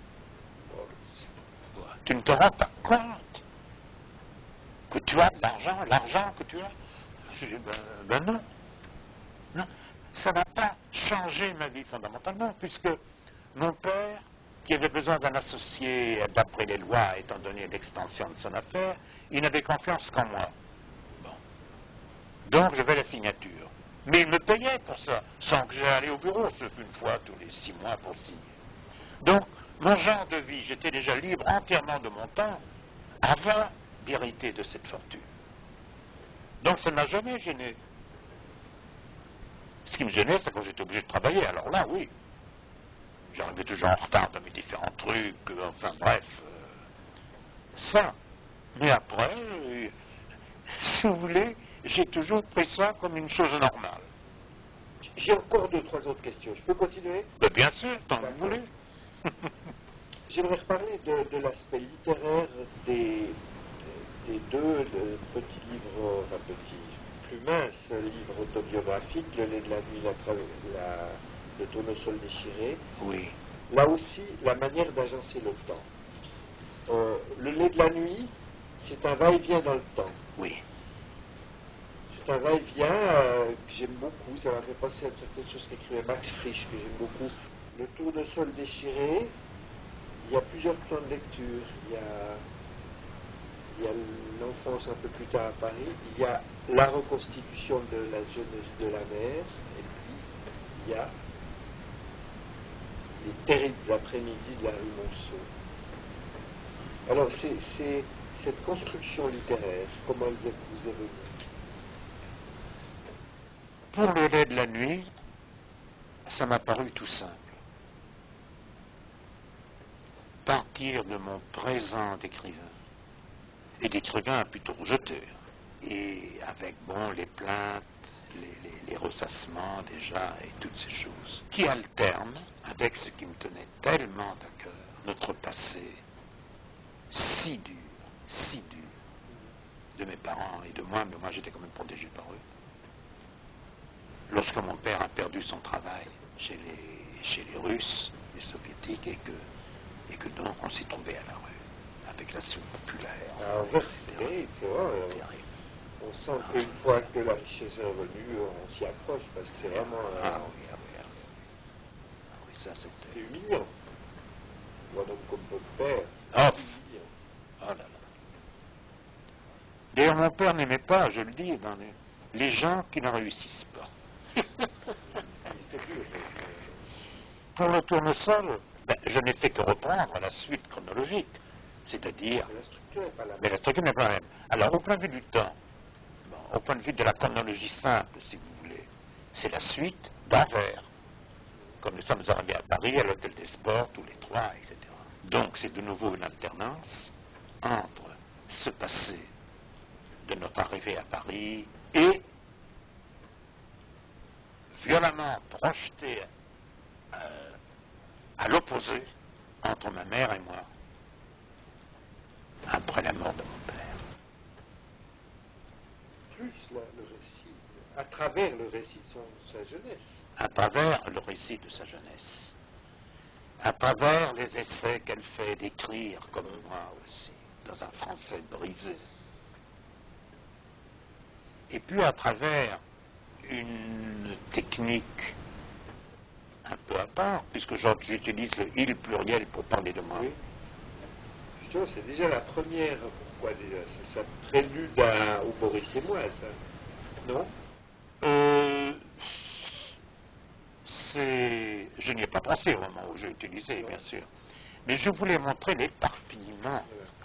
tu ne te rends pas compte que tu as de l'argent que tu as. Je dis, ben non, non, ça n'a pas changé ma vie fondamentalement, puisque mon père, qui avait besoin d'un associé d'après les lois, étant donné l'extension de son affaire, il n'avait confiance qu'en moi. Bon. Donc j'avais la signature. Mais il me payait pour ça, sans que j'aille aller au bureau, sauf une fois tous les 6 mois pour signer. Donc, mon genre de vie, j'étais déjà libre entièrement de mon temps avant d'hériter de cette fortune. Donc ça ne m'a jamais gêné. Ce qui me gênait, c'est quand j'étais obligé de travailler. Alors là, oui. J'arrivais toujours en retard dans mes différents trucs, enfin bref. Ça. Mais après, si vous voulez, j'ai toujours pris ça comme une chose normale. J'ai encore 2-3 autres questions. Je peux continuer? Ben, bien sûr, tant que vous voulez. J'aimerais reparler de l'aspect littéraire des deux petits livres, enfin petits, plus minces livres autobiographiques, Le lait de la nuit, le tournesol déchiré. Oui. Là aussi, la manière d'agencer le temps. Le lait de la nuit, c'est un va-et-vient dans le temps. Oui. C'est un va-et-vient que j'aime beaucoup. Ça m'a fait penser à certaines choses qu'écrivait Max Frisch, que j'aime beaucoup. Le tournesol déchiré, il y a plusieurs plans de lecture. Il y a l'enfance un peu plus tard à Paris, il y a la reconstitution de la jeunesse de la mère, et puis il y a les terribles après-midi de la rue Monceau. Alors, c'est cette construction littéraire, comment elle vous est venue? Pour le lait de la nuit, ça m'a paru tout simple. Partir de mon présent d'écrivain, et d'écrivain plutôt rejeté, et avec, bon, les plaintes, les ressassements déjà, et toutes ces choses, qui alternent avec ce qui me tenait tellement à cœur, notre passé si dur, de mes parents et de moi, mais moi j'étais quand même protégé par eux. Lorsque mon père a perdu son travail chez les Russes, les Soviétiques, et que donc on s'est trouvé à la rue, avec la soupe populaire. Ah, c'est terrible, c'est vrai. On sent qu'une fois que la richesse est revenue, on s'y accroche, parce que c'est vraiment... Ah oui, ça c'était... C'est humiliant. Moi donc comme votre père, c'est humiliant. Oh là là. D'ailleurs, mon père n'aimait pas, je le dis, dans les gens qui ne réussissent pas. Pour le tournesol, je n'ai fait que reprendre la suite chronologique, c'est-à-dire... Mais la structure n'est pas la même. Mais la structure n'est pas la même. Alors, au point de vue du temps, au point de vue de la chronologie simple, si vous voulez, c'est la suite d'Anvers. Comme nous sommes arrivés à Paris, à l'Hôtel des Sports, tous les trois, etc. Donc, c'est de nouveau une alternance entre ce passé de notre arrivée à Paris et violemment projeté à l'opposé entre ma mère et moi après la mort de mon père. Plus le récit, à travers le récit de sa jeunesse. À travers le récit de sa jeunesse. À travers les essais qu'elle fait d'écrire comme moi aussi, dans un français brisé. Et puis à travers une technique un peu à part, puisque j'utilise le « il » pluriel pour parler de moi. Oui. Justement, c'est déjà la première. Pourquoi déjà? C'est ça prélude au Boris et moi, ça. Non? Je n'y ai pas pensé au moment où j'ai utilisé, bien sûr. Mais je voulais montrer l'éparpillement.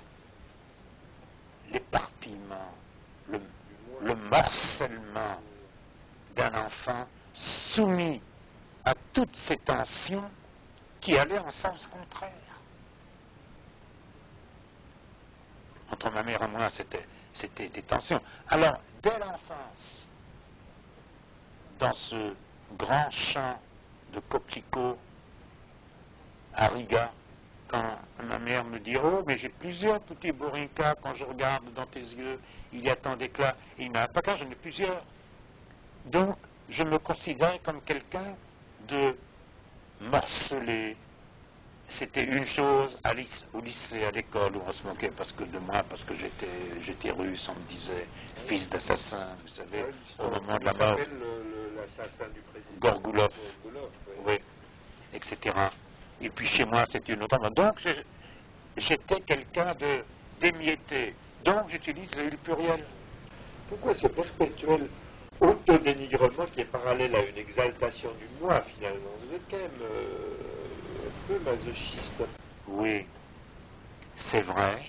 L'éparpillement, le morcellement d'un enfant soumis à toutes ces tensions qui allaient en sens contraire. entre ma mère et moi, c'était des tensions. Alors, dès l'enfance, dans ce grand champ de coquelicots à Riga, quand ma mère me dit « Oh, mais j'ai plusieurs petits Borinka, quand je regarde dans tes yeux, il y a tant d'éclat. » Et il m'a pas qu'un, j'en ai plusieurs. Donc, je me considérais comme quelqu'un de morcelé. C'était une chose au lycée, à l'école, où on se moquait de moi, parce que j'étais russe, on me disait fils d'assassin, vous savez, au moment de la mort. L'assassin du président Gorgoulov, oui, etc. Et puis chez moi, c'était une autre. Donc j'étais quelqu'un d'émietté. Donc j'utilise le pluriel. Pourquoi ce perpétuel autodénigrement qui est parallèle à une exaltation du moi, finalement? Vous êtes quand même un peu masochiste. Oui, c'est vrai,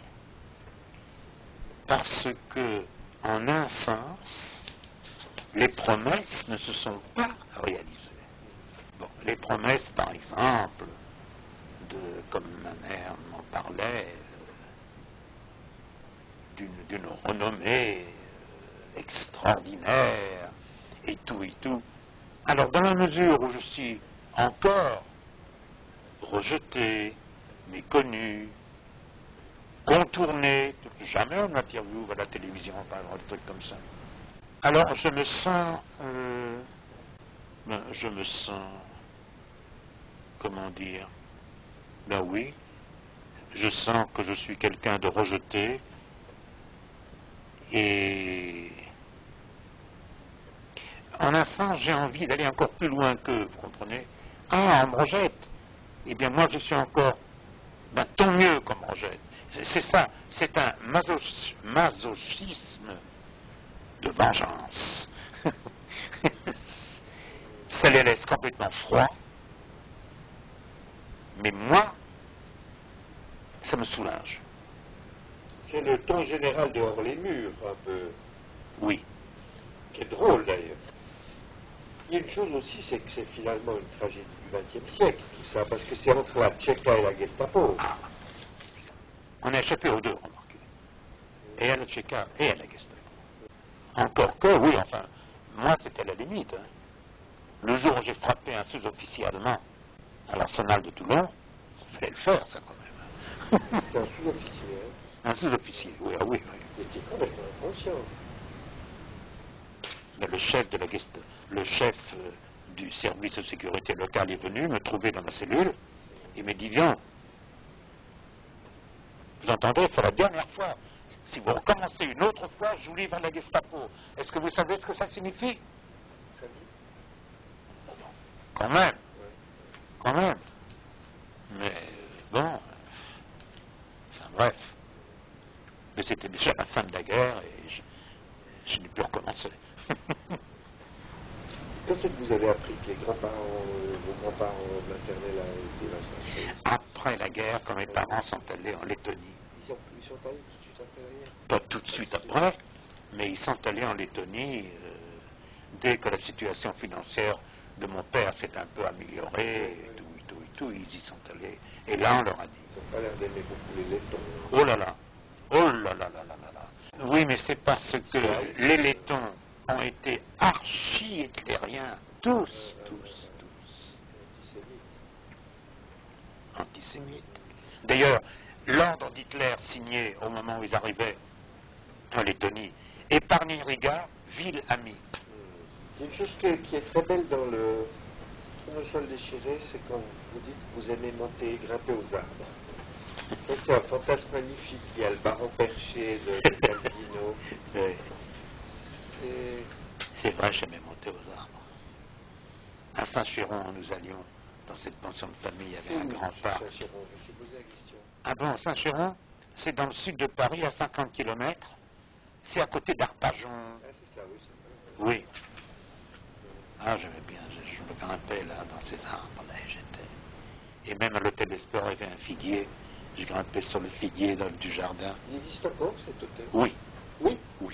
parce que, en un sens, les promesses ne se sont pas réalisées. Bon, les promesses, par exemple, comme ma mère m'en parlait, d'une renommée extraordinaire, et tout, et tout. Alors, dans la mesure où je suis encore rejeté, méconnu, contourné, jamais on m'interviewe à la télévision, pas des trucs comme ça. Alors, je me sens, comment dire, ben oui, je sens que je suis quelqu'un de rejeté, et en un sens, j'ai envie d'aller encore plus loin qu'eux, vous comprenez? Ah, on me rejette. Eh bien, moi, je suis encore, ben, tant mieux qu'on me rejette. C'est ça, c'est un masochisme de vengeance. Ça les laisse complètement froids, mais moi, ça me soulage. C'est le ton général de Hors les murs, un peu. Oui. Qui est drôle, d'ailleurs. Il y a une chose aussi, c'est que c'est finalement une tragédie du XXe siècle, tout ça, parce que c'est entre la Tchéka et la Gestapo. Ah. On a échappé aux deux, remarquez. Et à la Tchéka et à la Gestapo. Encore que, oui, enfin, moi c'était la limite. Hein. Le jour où j'ai frappé un sous-officier allemand à l'Arsenal de Toulon, il fallait le faire, ça, quand même. C'était un sous-officier, hein? Un sous-officier, oui, ah oui, oui. Il était complètement inconscient. Mais le chef de la Gestapo, le chef du service de sécurité local est venu me trouver dans ma cellule et m'a dit, viens, vous entendez, c'est la dernière fois. Si vous recommencez une autre fois, je vous livre à la Gestapo. Est-ce que vous savez ce que ça signifie? Ça dit? Quand même. Ouais. Quand même. Mais bon, enfin bref. Mais c'était déjà la fin de la guerre et je n'ai plus recommencé. Quand c'est que vous avez appris que vos grands-parents maternels avaient été massacrés? Après la guerre, quand mes parents sont allés en Lettonie. Ils sont allés tout de suite après la guerre? Pas tout de suite après, mais ils sont allés en Lettonie dès que la situation financière de mon père s'est un peu améliorée, et tout, ils y sont allés. Et là, on leur a dit. Ils n'ont pas l'air d'aimer beaucoup les Lettons. Oh là là, oh là là là là là là. Oui, mais c'est parce que les Lettons ont été archi-hitlériens, tous. Antisémites. D'ailleurs, l'ordre d'Hitler signé au moment où ils arrivaient en Lettonie, épargnez Riga, ville amie. Il y a une chose qui est très belle dans le Tournesol déchiré, c'est quand vous dites que vous aimez monter et grimper aux arbres. Ça, c'est un fantasme magnifique. Il y a le baron perché de Calvino. C'est vrai, j'aimais monter aux arbres. À Saint-Chéron, nous allions dans cette pension de famille, il y avait un grand parc. Saint-Chéron, je me suis posé la question. Ah bon, Saint-Chéron, c'est dans le sud de Paris, à 50 km. C'est à côté d'Arpajon. Ah, c'est ça, oui. Oui. Ah, j'aimais bien, je me grimpais là, dans ces arbres, là, et j'étais. Et même à l'hôtel des Sports, il y avait un figuier. Je grimpais sur le figuier du jardin. Il existe encore, cet hôtel? Oui. Oui? Oui.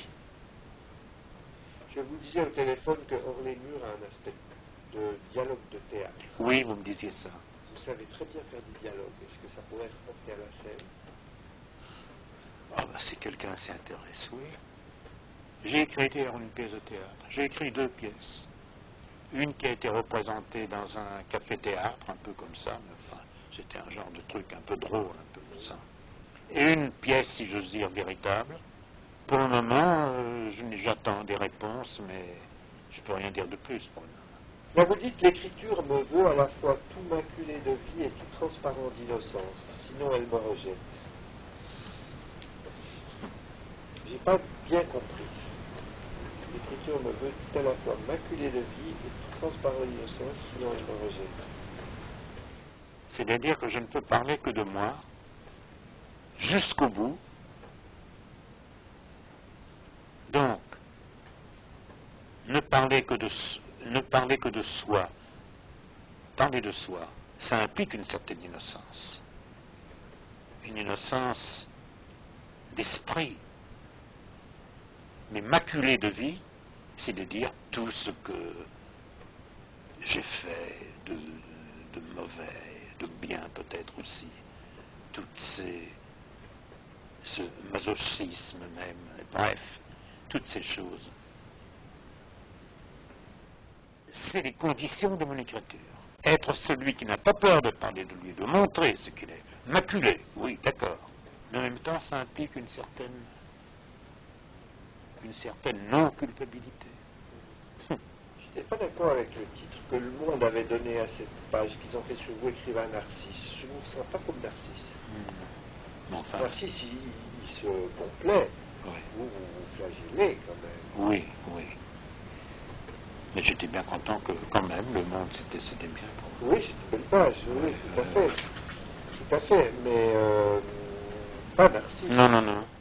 Je vous disais au téléphone que Hors les murs a un aspect de dialogue de théâtre. Oui, vous me disiez ça. Vous savez très bien faire du dialogue. Est-ce que ça pourrait être porté à la scène? Oh, ben c'est quelqu'un assez intéressé, oui. J'ai écrit hier une pièce de théâtre. J'ai écrit 2 pièces. Une qui a été représentée dans un café-théâtre, un peu comme ça, mais enfin, c'était un genre de truc un peu drôle, un peu comme ça. Et une pièce, si j'ose dire, véritable. Pour le moment, j'attends des réponses, mais je ne peux rien dire de plus pour le moment. Là, vous dites l'écriture me veut à la fois tout maculé de vie et tout transparent d'innocence, sinon elle me rejette. J'ai pas bien compris. L'écriture me veut tout à la fois maculé de vie et tout transparent d'innocence, sinon elle me rejette. C'est-à-dire que je ne peux parler que de moi, jusqu'au bout. Donc, ne parler que de soi, parler de soi, ça implique une certaine innocence. Une innocence d'esprit. Mais maculé de vie, c'est de dire tout ce que j'ai fait de mauvais, de bien peut-être aussi. Ce masochisme même, bref, toutes ces choses. C'est les conditions de mon écriture. Être celui qui n'a pas peur de parler de lui, de montrer ce qu'il est. Maculé, oui, d'accord. Mais en même temps, ça implique une certaine non-culpabilité. Je n'étais pas d'accord avec le titre que Le Monde avait donné à cette page qu'ils ont fait sur vous, écrivain Narcisse. Je ne vous sens pas comme Narcisse. Enfin, Narcisse, il se complaît. oui. Vous vous flagellez quand même. Oui, oui. Mais j'étais bien content que, quand même, Le Monde, c'était bien pour moi. Oui, c'est une belle page, oui, tout à fait. Tout à fait, mais pas Narcisse. Non, non, non.